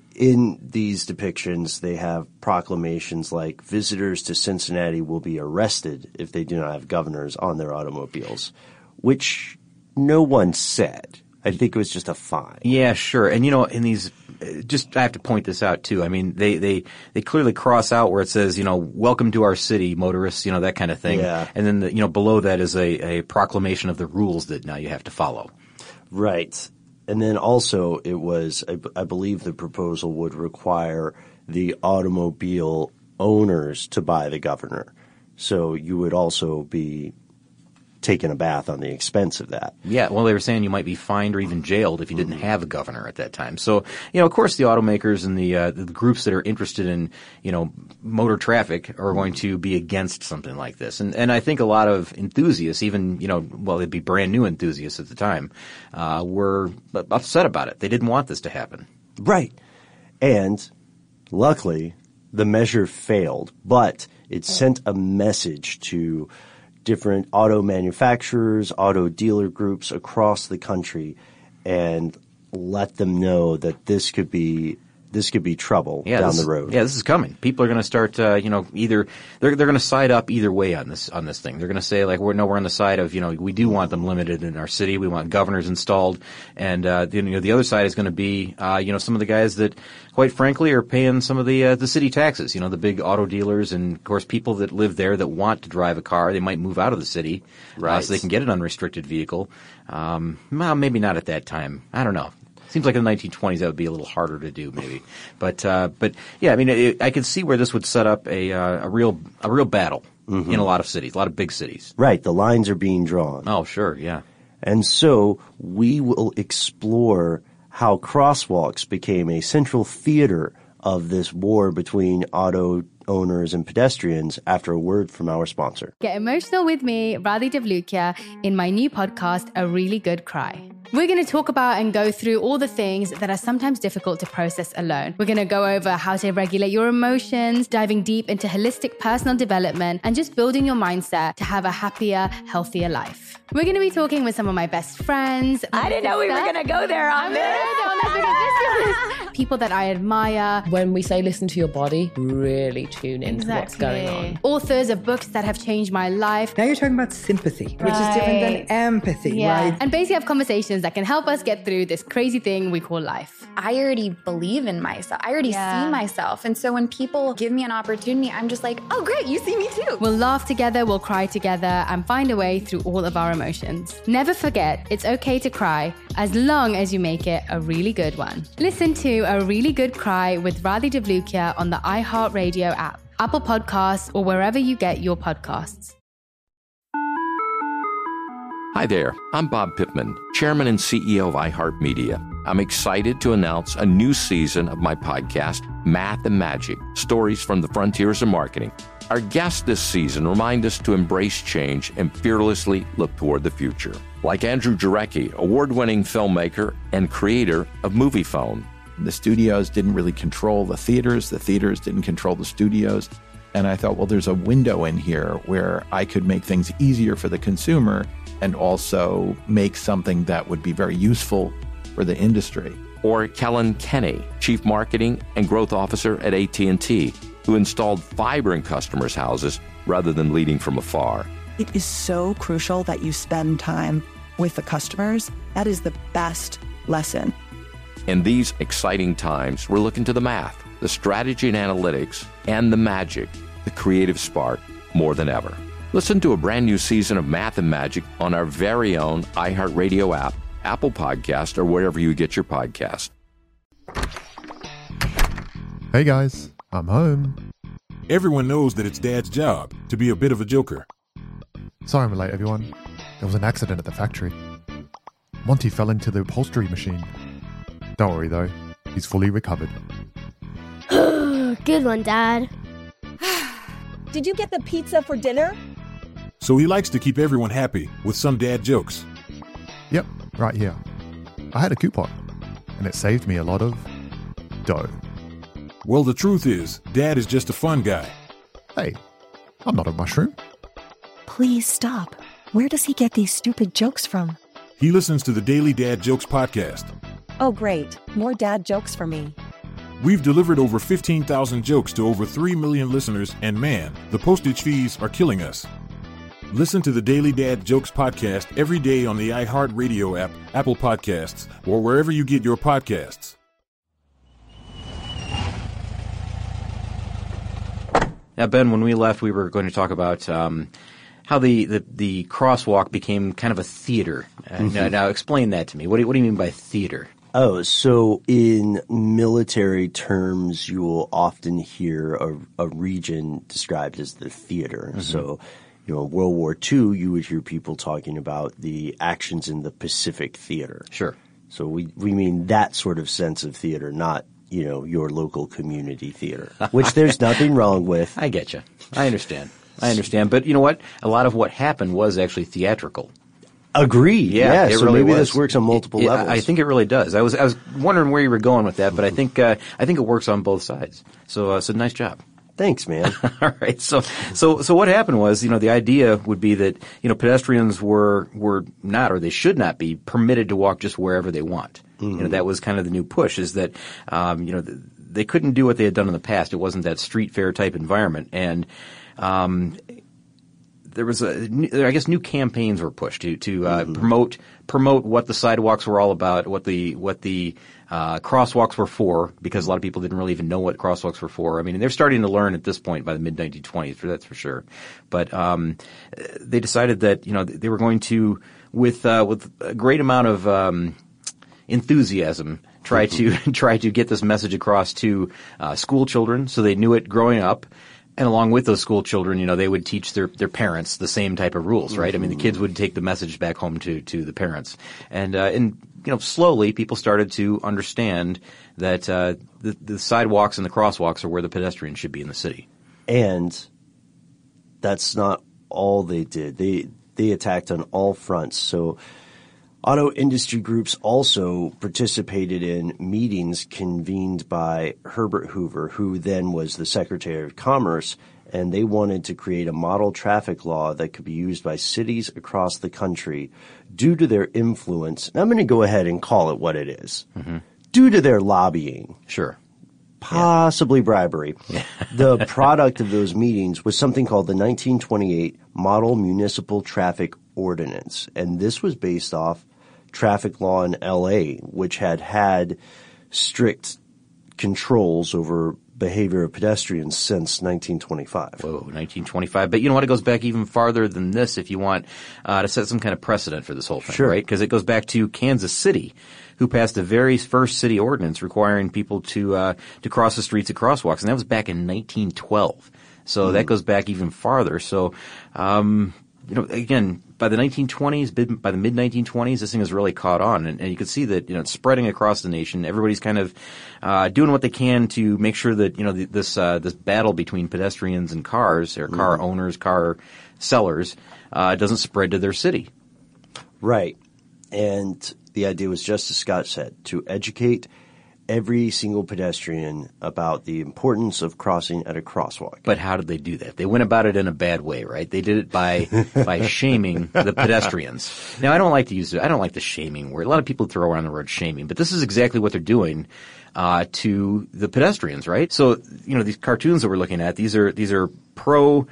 in these depictions, they have proclamations like, visitors to Cincinnati will be arrested if they do not have governors on their automobiles, which no one said. I think it was just a fine. Yeah, sure. And, you know, in these – just I have to point this out, too. I mean, they, they, they clearly cross out where it says, you know, welcome to our city, motorists, you know, that kind of thing. Yeah. And then, the, you know, below that is a, a proclamation of the rules that now you have to follow. Right. And then also it was I, – I believe the proposal would require the automobile owners to buy the governor. So you would also be – taken a bath on the expense of that. Yeah, well, they were saying you might be fined or even jailed if you didn't have a governor at that time. So, you know, of course, the automakers and the uh, the groups that are interested in, you know, motor traffic are going to be against something like this. And and I think a lot of enthusiasts, even, you know, well, they'd be brand new enthusiasts at the time, uh, were upset about it. They didn't want this to happen. Right. And luckily, the measure failed, but it sent a message to different auto manufacturers, auto dealer groups across the country, and let them know that this could be this could be trouble yeah, down this, the road. Yeah, this is coming. People are going to start, uh, you know, either they're they're going to side up either way on this on this thing. They're going to say like, we're no, we're on the side of, you know, we do want them limited in our city. We want governors installed, and uh, you know, the other side is going to be, uh, you know, some of the guys that, quite frankly, are paying some of the uh, the city taxes. You know, the big auto dealers, and of course, people that live there that want to drive a car. They might move out of the city, right, uh, so they can get an unrestricted vehicle. Um, well, maybe not at that time. I don't know. Seems like in the nineteen twenties that would be a little harder to do, maybe. But uh, but yeah, I mean, it, I could see where this would set up a uh, a real a real battle mm-hmm. in a lot of cities, a lot of big cities. Right, the lines are being drawn. Oh, sure, yeah. And so we will explore how crosswalks became a central theater of this war between auto owners and pedestrians after a word from our sponsor. Get emotional with me, Radhi Devlukia, in my new podcast, A Really Good Cry. We're going to talk about and go through all the things that are sometimes difficult to process alone. We're going to go over how to regulate your emotions, diving deep into holistic personal development, and just building your mindset to have a happier, healthier life. We're going to be talking with some of my best friends. I didn't know we were going to go there on this. People that I admire. When we say listen to your body, really tune into exactly. what's going on. Authors of books that have changed my life. Now you're talking about sympathy, right. which is different than empathy, yeah. right? And basically have conversations that can help us get through this crazy thing we call life. I already believe in myself. I already yeah. see myself. And so when people give me an opportunity, I'm just like, oh, great, you see me too. We'll laugh together, we'll cry together, and find a way through all of our emotions. Never forget, it's okay to cry, as long as you make it a really good one. Listen to A Really Good Cry with Radhi Devlukia on the iHeartRadio app, Apple Podcasts, or wherever you get your podcasts. Hi there, I'm Bob Pittman, Chairman and C E O of iHeartMedia. I'm excited to announce a new season of my podcast, Math and Magic, Stories from the Frontiers of Marketing. Our guests this season remind us to embrace change and fearlessly look toward the future. Like Andrew Jarecki, award-winning filmmaker and creator of MoviePhone. The studios didn't really control the theaters. The theaters didn't control the studios. And I thought, well, there's a window in here where I could make things easier for the consumer and also make something that would be very useful for the industry. Or Kellen Kenny, Chief Marketing and Growth Officer at A T and T, who installed fiber in customers' houses rather than leading from afar. It is so crucial that you spend time with the customers. That is the best lesson. In these exciting times, we're looking to the math, the strategy and analytics, and the magic, the creative spark, more than ever. Listen to a brand new season of Math and Magic on our very own iHeartRadio app, Apple Podcast, or wherever you get your podcast. Hey guys, I'm home. Everyone knows that it's Dad's job to be a bit of a joker. Sorry I'm late, everyone. There was an accident at the factory. Monty fell into the upholstery machine. Don't worry though, he's fully recovered. Good one, Dad. Did you get the pizza for dinner? So he likes to keep everyone happy with some dad jokes. Yep, right here. I had a coupon, and it saved me a lot of dough. Well, the truth is, Dad is just a fun guy. Hey, I'm not a mushroom. Please stop. Where does he get these stupid jokes from? He listens to the Daily Dad Jokes podcast. Oh, great. More dad jokes for me. We've delivered over fifteen thousand jokes to over three million listeners, and man, the postage fees are killing us. Listen to the Daily Dad Jokes podcast every day on the iHeartRadio app, Apple Podcasts, or wherever you get your podcasts. Now, Ben, when we left, we were going to talk about um, how the, the, the crosswalk became kind of a theater. Uh, Mm-hmm. now, now, explain that to me. What do you, what do you mean by theater? Oh, so in military terms, you will often hear a, a region described as the theater. Mm-hmm. So, you know, in World War Two, you would hear people talking about the actions in the Pacific Theater. Sure. So we, we mean that sort of sense of theater, not, you know, your local community theater, which there's nothing wrong with. I get you. I understand. I understand. But you know what? A lot of what happened was actually theatrical. Agreed. Yeah, yeah it so really maybe was. this works on multiple It- it- levels. I think it really does. I was I was wondering where you were going with that, but I think uh, I think it works on both sides. So uh, so nice job. Thanks, man. All right. So so so what happened was, you know, the idea would be that, you know, pedestrians were were not, or they should not be, permitted to walk just wherever they want. Mm-hmm. You know, that was kind of the new push, is that um, you know, th- they couldn't do what they had done in the past. It wasn't that street fair type environment, and um, there was a, I guess, new campaigns were pushed to to uh, mm-hmm. promote promote what the sidewalks were all about, what the what the uh, crosswalks were for, because a lot of people didn't really even know what crosswalks were for. I mean, they're starting to learn at this point by the mid nineteen twenties, for that's for sure. But um, they decided that, you know, they were going to, with uh, with a great amount of um, enthusiasm, try mm-hmm. to try to get this message across to uh, school children, so they knew it growing up. And along with those school children, you know, they would teach their, their parents the same type of rules, right? Mm-hmm. I mean, the kids would take the message back home to, to the parents. And, uh, and, you know, slowly people started to understand that, uh, the, the sidewalks and the crosswalks are where the pedestrians should be in the city. And that's not all they did. They, they attacked on all fronts. So auto industry groups also participated in meetings convened by Herbert Hoover, who then was the Secretary of Commerce, and they wanted to create a model traffic law that could be used by cities across the country due to their influence. And I'm going to go ahead and call it what it is. Mm-hmm. Due to their lobbying. Sure. Possibly yeah. bribery. The product of those meetings was something called the nineteen twenty-eight Model Municipal Traffic Ordinance, and this was based off traffic law in L A, which had had strict controls over behavior of pedestrians since nineteen twenty-five. Whoa, nineteen twenty-five. But you know what? It goes back even farther than this if you want uh, to set some kind of precedent for this whole thing, sure. right? Because it goes back to Kansas City, who passed the very first city ordinance requiring people to uh, to cross the streets at crosswalks, and that was back in nineteen twelve. So mm. that goes back even farther. So, um, you know, again, by the nineteen twenties, by the mid nineteen twenties, this thing has really caught on, and, and you can see that, you know, it's spreading across the nation. Everybody's kind of uh, doing what they can to make sure that, you know, the, this uh, this battle between pedestrians and cars, or car mm. owners, car sellers, uh, doesn't spread to their city. Right, and the idea was just as Scott said, to educate every single pedestrian about the importance of crossing at a crosswalk. But how did they do that? They went about it in a bad way, right? They did it by by shaming the pedestrians. Now, I don't like to use I don't like the shaming word. A lot of people throw around the word shaming, but this is exactly what they're doing uh to the pedestrians, right? So, you know, these cartoons that we're looking at, these are these are pro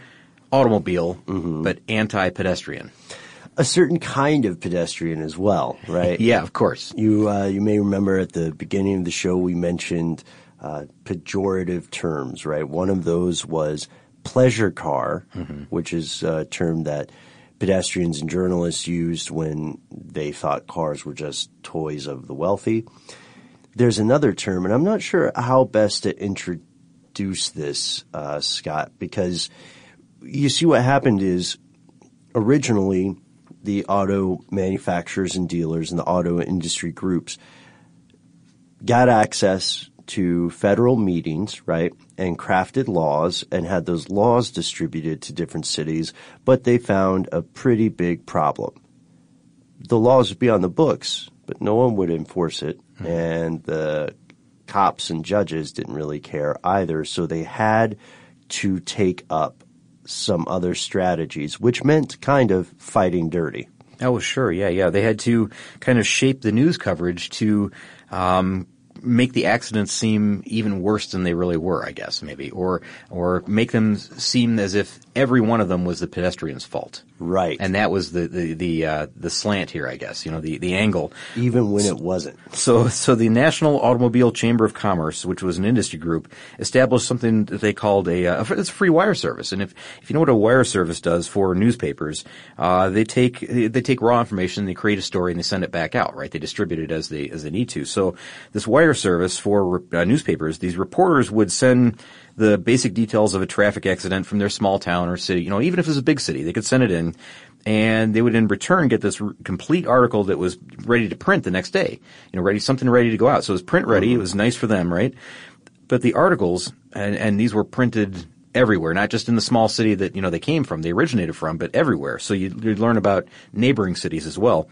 automobile, Mm-hmm. but anti-pedestrian. A certain kind of pedestrian as well, right? Yeah, of course. You uh, you may remember at the beginning of the show we mentioned uh, pejorative terms, right? One of those was pleasure car, Mm-hmm. which is a term that pedestrians and journalists used when they thought cars were just toys of the wealthy. There's another term, and I'm not sure how best to introduce this, uh, Scott, because you see what happened is originally the auto manufacturers and dealers and the auto industry groups got access to federal meetings, right, and crafted laws and had those laws distributed to different cities, but they found a pretty big problem. The laws would be on the books, but no one would enforce it, mm-hmm. and the cops and judges didn't really care either, so they had to take up some other strategies, which meant kind of fighting dirty. Oh, sure. Yeah, yeah. They had to kind of shape the news coverage to um, make the accidents seem even worse than they really were, I guess, maybe, or or make them seem as if every one of them was the pedestrian's fault. Right. And that was the the the, uh, the slant here, I guess, you know, the, the angle. Even when it wasn't. So so the National Automobile Chamber of Commerce, which was an industry group, established something that they called a, uh, it's a free wire service. And if, if you know what a wire service does for newspapers, uh, they take they take raw information, they create a story, and they send it back out, right? They distribute it as they as they need to. So this wire service for uh, newspapers, these reporters would send the basic details of a traffic accident from their small town or city, you know, even if it was a big city, they could send it in, and they would in return get this r- complete article that was ready to print the next day, you know, ready, something ready to go out. So it was print ready. It was nice for them, right? But the articles, and, and these were printed everywhere, not just in the small city that, you know, they came from, they originated from, but everywhere. So you'd, you'd learn about neighboring cities as well.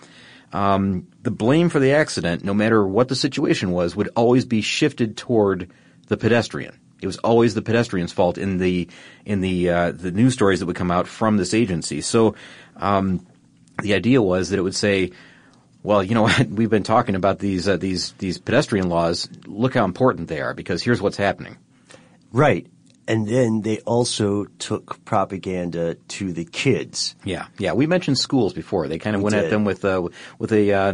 Um, the blame for the accident, no matter what the situation was, would always be shifted toward the pedestrian. It was always the pedestrian's fault in the in the uh, the news stories that would come out from this agency. So um, the idea was that it would say, well, you know what, we've been talking about these uh, these these pedestrian laws. Look how important they are, because here's what's happening. Right. And then they also took propaganda to the kids. Yeah, yeah. We mentioned schools before. They kind of We went did. at them with uh, with a uh,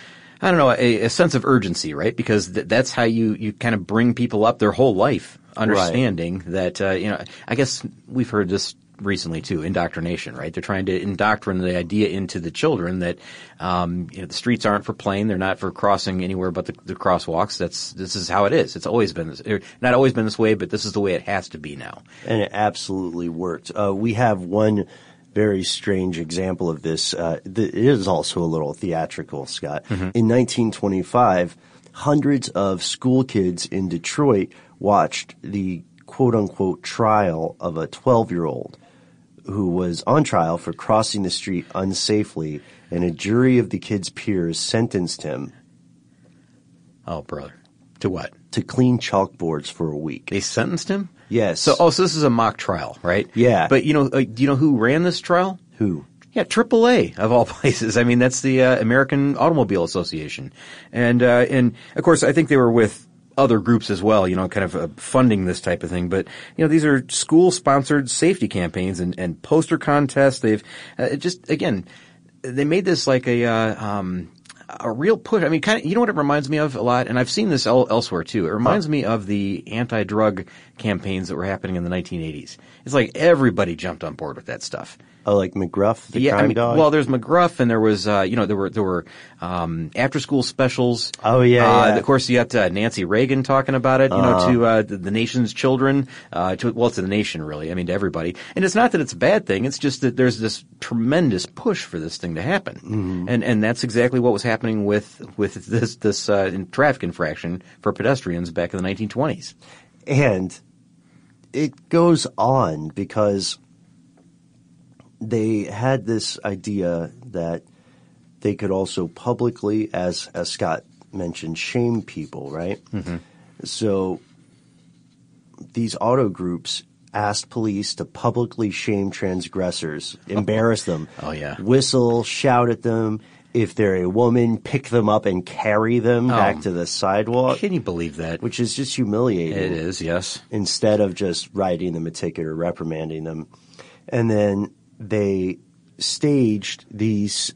I don't know, a, a sense of urgency, right? Because th- that's how you you kind of bring people up their whole life, understanding right. that uh, you know. I guess we've heard this recently too, indoctrination, right? They're trying to indoctrinate the idea into the children that um, you know, the streets aren't for playing, they're not for crossing anywhere but the, the crosswalks. That's this is how it is. It's always been this, er, not always been this way, but this is the way it has to be now. And it absolutely worked. Uh, we have one very strange example of this. Uh, th- it is also a little theatrical, Scott. Mm-hmm. In nineteen twenty-five, hundreds of school kids in Detroit watched the quote-unquote trial of a twelve-year-old who was on trial for crossing the street unsafely, and a jury of the kid's peers sentenced him. Oh, brother. To what? To clean chalkboards for a week. They sentenced him? Yes. So, oh, so this is a mock trial, right? Yeah. But you know, uh, do you know who ran this trial? Who? Yeah, triple A of all places. I mean, that's the uh, American Automobile Association, and uh, and of course, I think they were with other groups as well, you know, kind of uh, funding this type of thing. But you know, these are school-sponsored safety campaigns and, and poster contests. They've uh, just again, they made this like a uh, um, a real push. I mean, kind of, you know what it reminds me of a lot, and I've seen this el- elsewhere too. It reminds huh. me of the anti-drug campaigns that were happening in the nineteen eighties. It's like everybody jumped on board with that stuff. Oh, like McGruff, the yeah, crime I mean, dog? Well, there's McGruff, and there was, uh, you know, there were there were um, after-school specials. Oh yeah, uh, yeah. Of course, you got uh, Nancy Reagan talking about it, you Uh-huh. know, to uh, the, the nation's children. Uh, to, well, to the nation, really. I mean, to everybody. And it's not that it's a bad thing. It's just that there's this tremendous push for this thing to happen, Mm-hmm. and and that's exactly what was happening with with this this uh, in traffic infraction for pedestrians back in the nineteen twenties. And it goes on because they had this idea that they could also publicly, as as Scott mentioned, shame people, right? Mm-hmm. So these auto groups asked police to publicly shame transgressors, embarrass them, Oh yeah, whistle, shout at them. If they're a woman, pick them up and carry them Oh. back to the sidewalk. Can you believe that? Which is just humiliating. It is, yes. Instead of just writing them a ticket or reprimanding them. And then they staged these,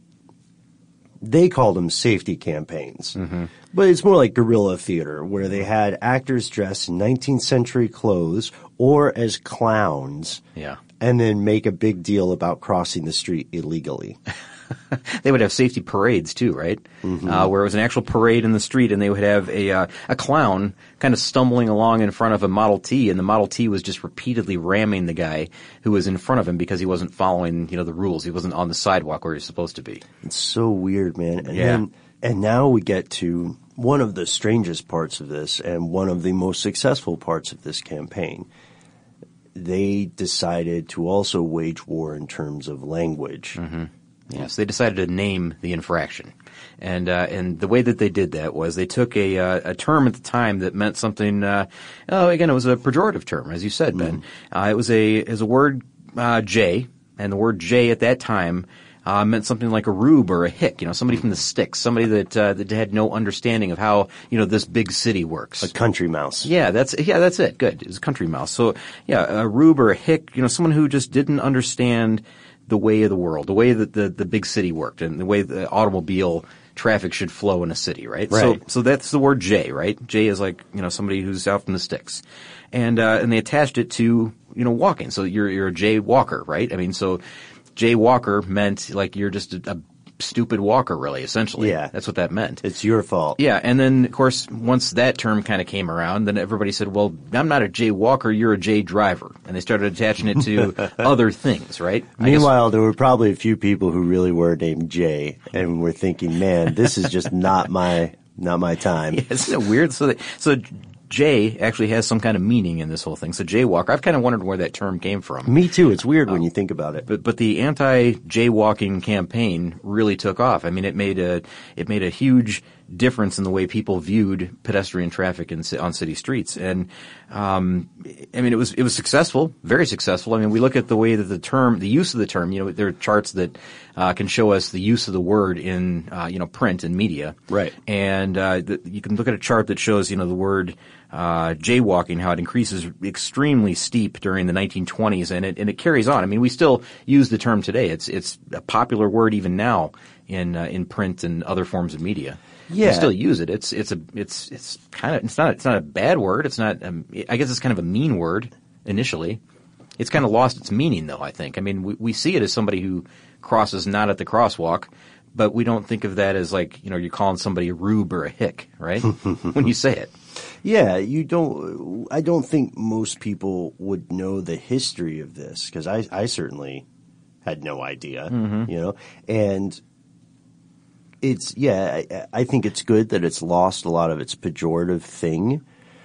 they called them safety campaigns. Mm-hmm. But it's more like guerrilla theater, where they had actors dressed in nineteenth century clothes or as clowns. Yeah. And then make a big deal about crossing the street illegally. They would have safety parades too, right? Mm-hmm. Uh, where it was an actual parade in the street, and they would have a uh, a clown kind of stumbling along in front of a Model T, and the Model T was just repeatedly ramming the guy who was in front of him because he wasn't following, you know, the rules. He wasn't on the sidewalk where he was supposed to be. It's so weird, man. And Yeah. then, and now we get to one of the strangest parts of this, and one of the most successful parts of this campaign. They decided to also wage war in terms of language. Mm-hmm. Yes, they decided to name the infraction, and uh, and the way that they did that was they took a uh, a term at the time that meant something. Uh, oh, again, it was a pejorative term, as you said, Ben. Uh, it was a it was a word uh, J, and the word J at that time uh, meant something like a rube or a hick. You know, somebody from the sticks, somebody that uh, that had no understanding of how, you know, this big city works. A country mouse. Yeah, that's yeah, that's it. Good, it's a country mouse. So yeah, a rube or a hick. You know, someone who just didn't understand the way of the world, the way that the, the big city worked, and the way the automobile traffic should flow in a city, right? Right. So, so that's the word J, right? J is like, you know, somebody who's out from the sticks. And, uh, and they attached it to, you know, walking. So you're, you're a J walker, right? I mean, so J walker meant like you're just a, a stupid walker, really, essentially. Yeah. That's what that meant. It's your fault. Yeah, and then, of course, once that term kind of came around, then everybody said, well, I'm not a J walker, you're a J driver. And they started attaching it to other things, right? I Meanwhile, there were probably a few people who really were named Jay and were thinking, man, this is just not my not my time. Yeah, isn't it weird? So, they, so J actually has some kind of meaning in this whole thing. So jaywalker, I've kind of wondered where that term came from. Me too. It's weird um, when you think about it. But but the anti-jaywalking campaign really took off. I mean, it made a it made a huge difference in the way people viewed pedestrian traffic in, on city streets. And um, I mean, it was it was successful, very successful. I mean, we look at the way that the term, the use of the term. You know, there are charts that uh, can show us the use of the word in uh, you know print and media. Right. And uh, the, you can look at a chart that shows you know the word uh, jaywalking, how it increases extremely steep during the nineteen twenties, and it and it carries on. I mean, we still use the term today. It's it's a popular word even now in uh, in print and other forms of media. Yeah. We still use it. It's it's a it's it's kind of it's not it's not a bad word. It's not. Um, I guess it's kind of a mean word initially. It's kind of lost its meaning, though. I think. I mean, we we see it as somebody who crosses not at the crosswalk, but we don't think of that as like, you know, you're calling somebody a rube or a hick, right? When you say it. Yeah, you don't. I don't think most people would know the history of this because I I certainly had no idea. Mm-hmm. You know, and. It's, yeah, I, I think it's good that it's lost a lot of its pejorative thing.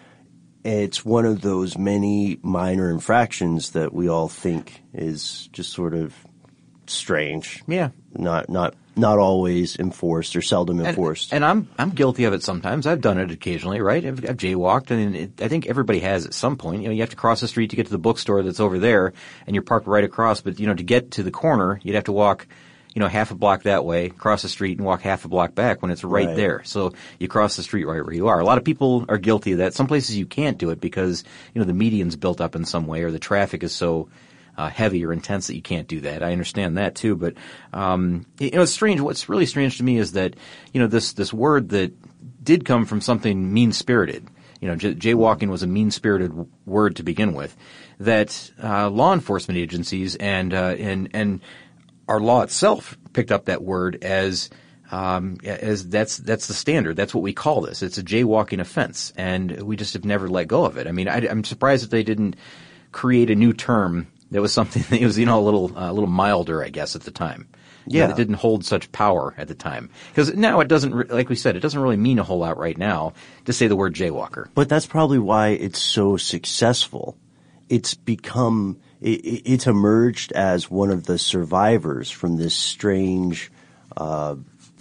It's one of those many minor infractions that we all think is just sort of strange. Yeah. Not, not, not always enforced or seldom enforced. And, and I'm, I'm guilty of it sometimes. I've done it occasionally, right? I've, I've jaywalked, and it, I think everybody has at some point. You know, you have to cross the street to get to the bookstore that's over there, and you're parked right across, but, you know, to get to the corner, you'd have to walk, you know, half a block that way, cross the street, and walk half a block back when it's right, Right. there. So you cross the street right where you are. A lot of people are guilty of that. Some places you can't do it because, you know, the median's built up in some way or the traffic is so uh, heavy or intense that you can't do that. I understand that too. But, um, you know, it's strange. What's really strange to me is that, you know, this, this word that did come from something mean-spirited. You know, j- jaywalking was a mean-spirited w- word to begin with. That uh, law enforcement agencies and uh, and and our law itself picked up that word as um, as that's that's the standard. That's what we call this. It's a jaywalking offense, and we just have never let go of it. I mean, I, I'm surprised that they didn't create a new term that was something that was, you know, a little uh, a little milder, I guess, at the time. You Yeah, know, it didn't hold such power at the time. Because now it doesn't, re- like we said, it doesn't really mean a whole lot right now to say the word jaywalker. But that's probably why it's so successful. It's become, it, it's emerged as one of the survivors from this strange, uh,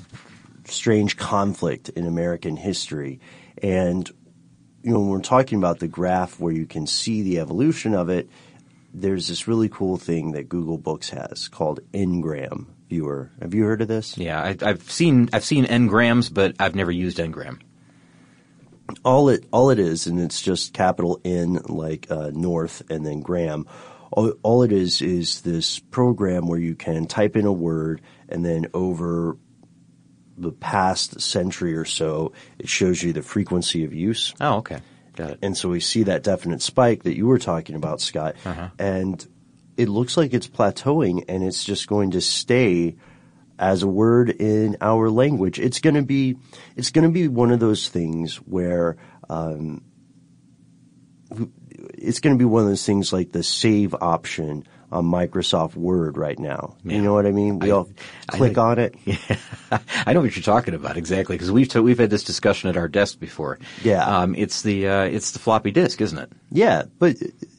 strange conflict in American history. And, you know, when we're talking about the graph where you can see the evolution of it, there's this really cool thing that Google Books has called Ngram Viewer. Have you heard of this? Yeah, I, I've seen I've seen Ngrams, but I've never used Ngram. All it all it is, and it's just capital N like uh, North and then gram. all, all it is is this program where you can type in a word, and then over the past century or so, it shows you the frequency of use. Oh, okay. Got it. And so we see that definite spike that you were talking about, Scott. Uh-huh. And it looks like it's plateauing, and it's just going to stay as a word in our language. It's going to be, it's going to be one of those things where, um, it's going to be one of those things like the save option on Microsoft Word right now. Yeah. You know what I mean? We I, all click I, on it. Yeah. I know what you're talking about exactly, because we've t- we've had this discussion at our desk before. Yeah. Um, it's the uh, it's the floppy disk, isn't it? Yeah, but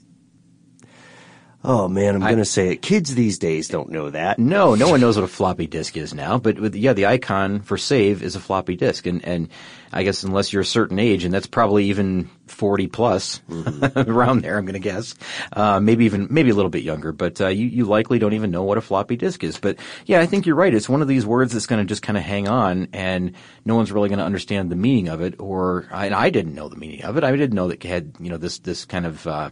oh man, I'm going to say it. Kids these days don't know that. No, no one knows what a floppy disk is now. But with, yeah, the icon for save is a floppy disk, and and I guess unless you're a certain age, and that's probably even forty plus, mm-hmm. around there, I'm going to guess. Uh, maybe even, maybe a little bit younger, but, uh, you, you likely don't even know what a floppy disk is. But yeah, I think you're right. It's one of these words that's going to just kind of hang on, and no one's really going to understand the meaning of it, or, and I didn't know the meaning of it. I didn't know that it had, you know, this, this kind of, uh,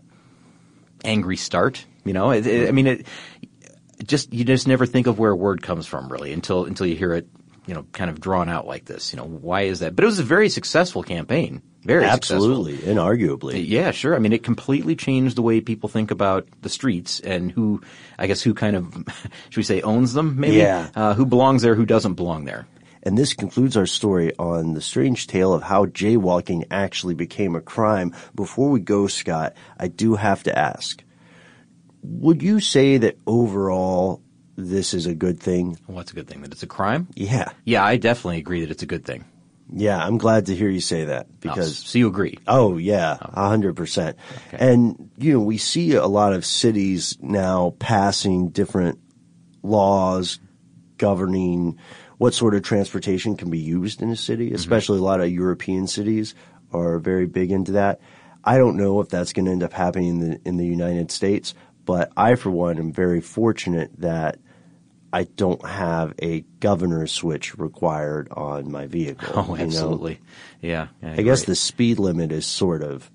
angry start, you know, it, it, I mean, it just, you just never think of where a word comes from really until, until you hear it, you know, kind of drawn out like this. You know, why is that? But it was a very successill campaign. Very Absolutely, successful. Inarguably. Yeah, sure. I mean, it completely changed the way people think about the streets and who, I guess, who kind of, should we say, owns them, maybe? Yeah. Uh, who belongs there, who doesn't belong there. And this concludes our story on the strange tale of how jaywalking actually became a crime. Before we go, Scott, I do have to ask, would you say that overall this is a good thing? What's a good thing? That it's a crime? Yeah. Yeah, I definitely agree that it's a good thing. Yeah, I'm glad to hear you say that because. Oh, so you agree? Oh, yeah, a hundred percent. And, you know, we see a lot of cities now passing different laws governing what sort of transportation can be used in a city, especially mm-hmm. a lot of European cities are very big into that. I don't know if that's going to end up happening in the, in the United States, but I, for one, am very fortunate that I don't have a governor switch required on my vehicle. Oh, absolutely. You know? Yeah. yeah I guess right. The speed limit is sort of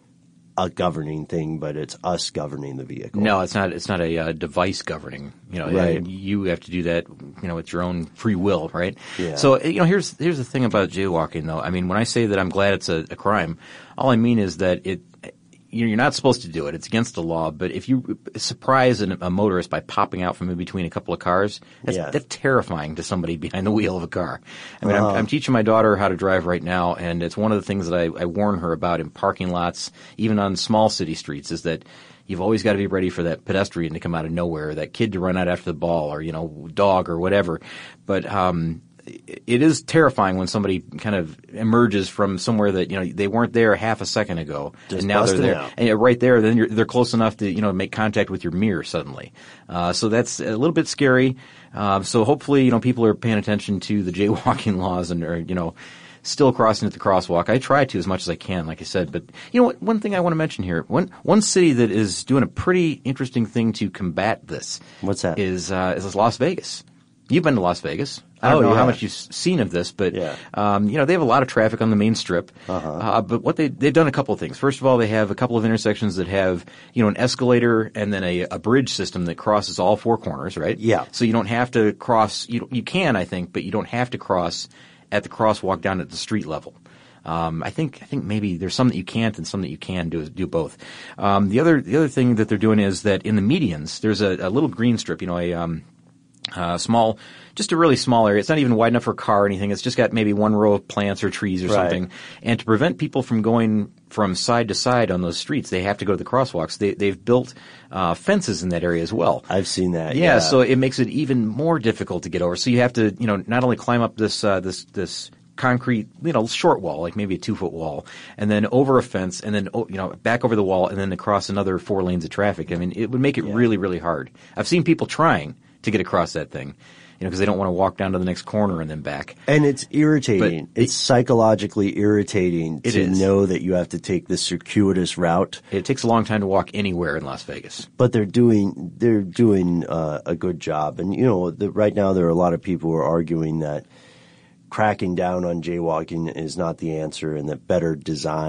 a governing thing, but it's us governing the vehicle. No, it's not. It's not a uh, device governing. You know, right. You have to do that. You know, with your own free will, right? Yeah. So, you know, here's here's the thing about jaywalking, though. I mean, when I say that I'm glad it's a, a crime, all I mean is that it. You're not supposed to do it. It's against the law. But if you surprise an, a motorist by popping out from in between a couple of cars, that's, yeah. that's terrifying to somebody behind the wheel of a car. I mean, uh-huh. I'm, I'm teaching my daughter how to drive right now, and it's one of the things that I, I warn her about in parking lots, even on small city streets, is that you've always got to be ready for that pedestrian to come out of nowhere, that kid to run out after the ball, or, you know, dog or whatever. But um it is terrifying when somebody kind of emerges from somewhere that, you know, they weren't there half a second ago, Just and now they're there. Out. And right there, then you're, they're close enough to, you know, make contact with your mirror suddenly. Uh, so that's a little bit scary. Uh, so hopefully, you know, people are paying attention to the jaywalking laws and are, you know, still crossing at the crosswalk. I try to as much as I can, like I said. But, you know what, one thing I want to mention here, one, one city that is doing a pretty interesting thing to combat this. What's that? Is, uh, is Las Vegas. You've been to Las Vegas. I don't oh, know yeah. how much you've seen of this, but yeah. um, you know, they have a lot of traffic on the main strip. Uh-huh. Uh, but what they they've done a couple of things. First of all, they have a couple of intersections that have, you know, an escalator and then a, a bridge system that crosses all four corners, right? Yeah. So you don't have to cross. You you can, I think, but you don't have to cross at the crosswalk down at the street level. Um, I think I think maybe there's some that you can't and some that you can do do both. Um, the other the other thing that they're doing is that in the medians there's a, a little green strip, you know, a um, uh, small. Just a really small area. It's not even wide enough for a car or anything. It's just got maybe one row of plants or trees or right. something. And to prevent people from going from side to side on those streets, they have to go to the crosswalks. They, they've built uh, fences in that area as well. I've seen that. Yeah, yeah, so it makes it even more difficult to get over. So you have to, you know, not only climb up this uh, this this concrete, you know, short wall, like maybe a two foot wall, and then over a fence, and then, you know, back over the wall, and then across another four lanes of traffic. I mean, it would make it yeah. really, really hard. I've seen people trying to get across that thing. You know, because they don't want to walk down to the next corner and then back. And it's irritating. But it's it, psychologically irritating it to is. know that you have to take this circuitous route. It takes a long time to walk anywhere in Las Vegas. But they're doing they're doing uh, a good job. And, you know, the, right now there are a lot of people who are arguing that cracking down on jaywalking is not the answer and that better design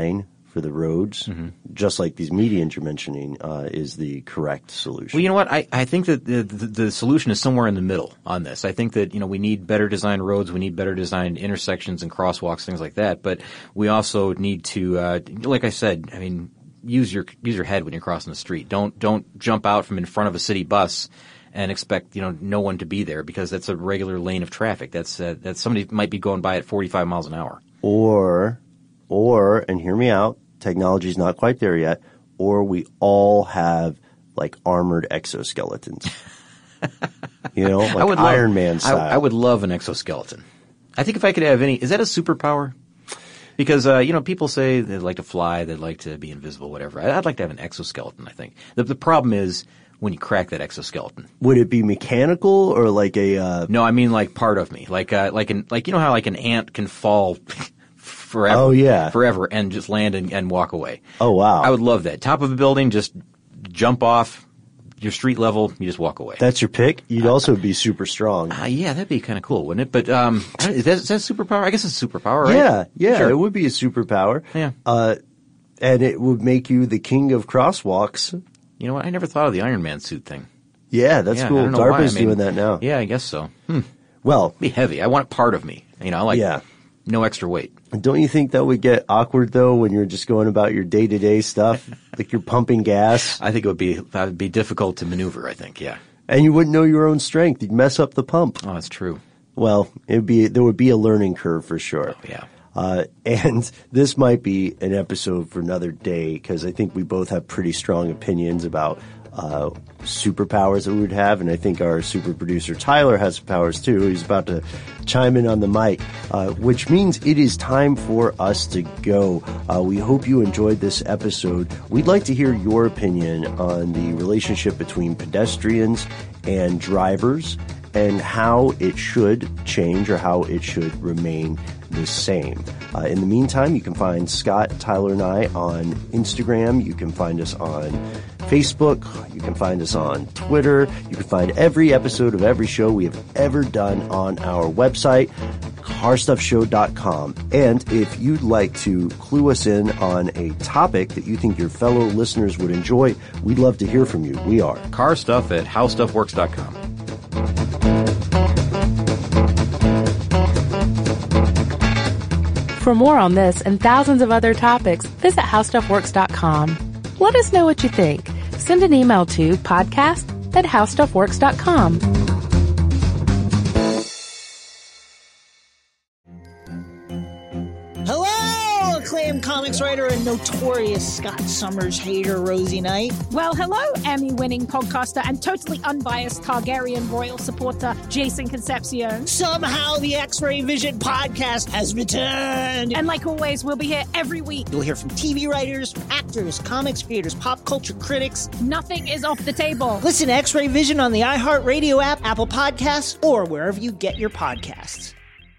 for the roads, mm-hmm. just like these medians you're mentioning, uh, is the correct solution. Well, you know what? I, I think that the, the, the solution is somewhere in the middle on this. I think that, you know, we need better designed roads, we need better designed intersections and crosswalks, things like that. But we also need to, uh, like I said, I mean, use your use your head when you're crossing the street. Don't don't jump out from in front of a city bus and expect, you know, no one to be there, because that's a regular lane of traffic. That's uh, that somebody might be going by at forty-five miles an hour. Or, or, and hear me out, technology's not quite there yet, or we all have like armored exoskeletons. You know, like I would Iron love, Man style. I, I would love an exoskeleton. I think if I could have any, is that a superpower? Because, uh, you know, people say they'd like to fly, they'd like to be invisible, whatever. I'd like to have an exoskeleton, I think. The, the problem is when you crack that exoskeleton. Would it be mechanical or like a, uh... No, I mean like part of me. Like, uh, like an, like, you know how like an ant can fall forever. Oh, yeah. Forever and just land and, and walk away. Oh, wow. I would love that. Top of a building, just jump off. Your street level, you just walk away. That's your pick? You'd uh, also be super strong. Uh, yeah, that'd be kind of cool, wouldn't it? But um, is that, is that a superpower? I guess it's a superpower, right? Yeah, yeah, sure. It would be a superpower. Yeah. Uh, and it would make you the king of crosswalks. You know what? I never thought of the Iron Man suit thing. Yeah, that's yeah, cool. DARPA's I mean, doing that now. Yeah, I guess so. Hmm. Well. It'd be heavy. I want it part of me. You know, like yeah. no extra weight. Don't you think that would get awkward, though, when you're just going about your day-to-day stuff? Like you're pumping gas? I think it would be that would be difficult to maneuver, I think, yeah. And you wouldn't know your own strength. You'd mess up the pump. Oh, that's true. Well, it'd be there would be a learning curve for sure. Oh, yeah. Uh, and this might be an episode for another day, because I think we both have pretty strong opinions about uh, superpowers that we would have, and I think our super producer Tyler has powers too. He's about to chime in on the mic, uh, which means it is time for us to go. Uh, we hope you enjoyed this episode. We'd like to hear your opinion on the relationship between pedestrians and drivers, and how it should change or how it should remain the same. Uh, in the meantime, you can find Scott, Tyler, and I on Instagram. You can find us on Facebook. You can find us on Twitter. You can find every episode of every show we have ever done on our website, car stuff show dot com. And if you'd like to clue us in on a topic that you think your fellow listeners would enjoy, we'd love to hear from you. We are carstuff at how stuff works dot com. For more on this and thousands of other topics, visit how stuff works dot com. Let us know what you think. Send an email to podcast at how stuff works dot com. Hello, acclaimed comics writer and notorious Scott Summers hater, Rosie Knight. Well, hello, Emmy-winning podcaster and totally unbiased Targaryen royal supporter, Jason Concepcion. Somehow the X-Ray Vision podcast has returned. And like always, we'll be here every week. You'll hear from T V writers, actors, comics creators, pop culture critics. Nothing is off the table. Listen to X-Ray Vision on the iHeartRadio app, Apple Podcasts, or wherever you get your podcasts.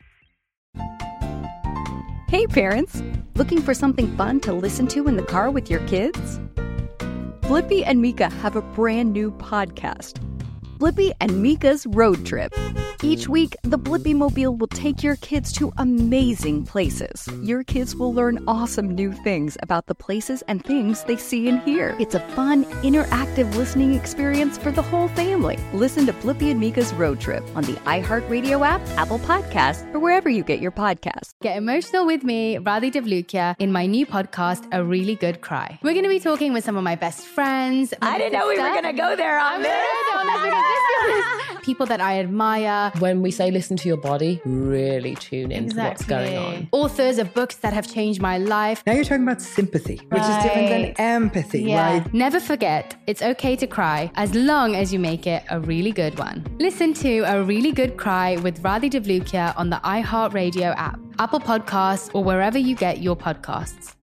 Hey parents, looking for something fun to listen to in the car with your kids? Blippi and Mika have a brand new podcast, Blippi and Mika's Road Trip. Each week, the Blippi Mobile will take your kids to amazing places. Your kids will learn awesome new things about the places and things they see and hear. It's a fun, interactive listening experience for the whole family. Listen to Blippi and Mika's Road Trip on the iHeartRadio app, Apple Podcasts, or wherever you get your podcasts. Get emotional with me, Radhi Devlukia, in my new podcast, A Really Good Cry. We're going to be talking with some of my best friends. I didn't know we were going to go there on this. People that I admire. When we say listen to your body, really tune into exactly. what's going on. Authors of books that have changed my life. Now you're talking about sympathy, which right. is different than empathy, yeah. right? Never forget, it's okay to cry as long as you make it a really good one. Listen to A Really Good Cry with Radhi Devlukia on the iHeartRadio app, Apple Podcasts, or wherever you get your podcasts.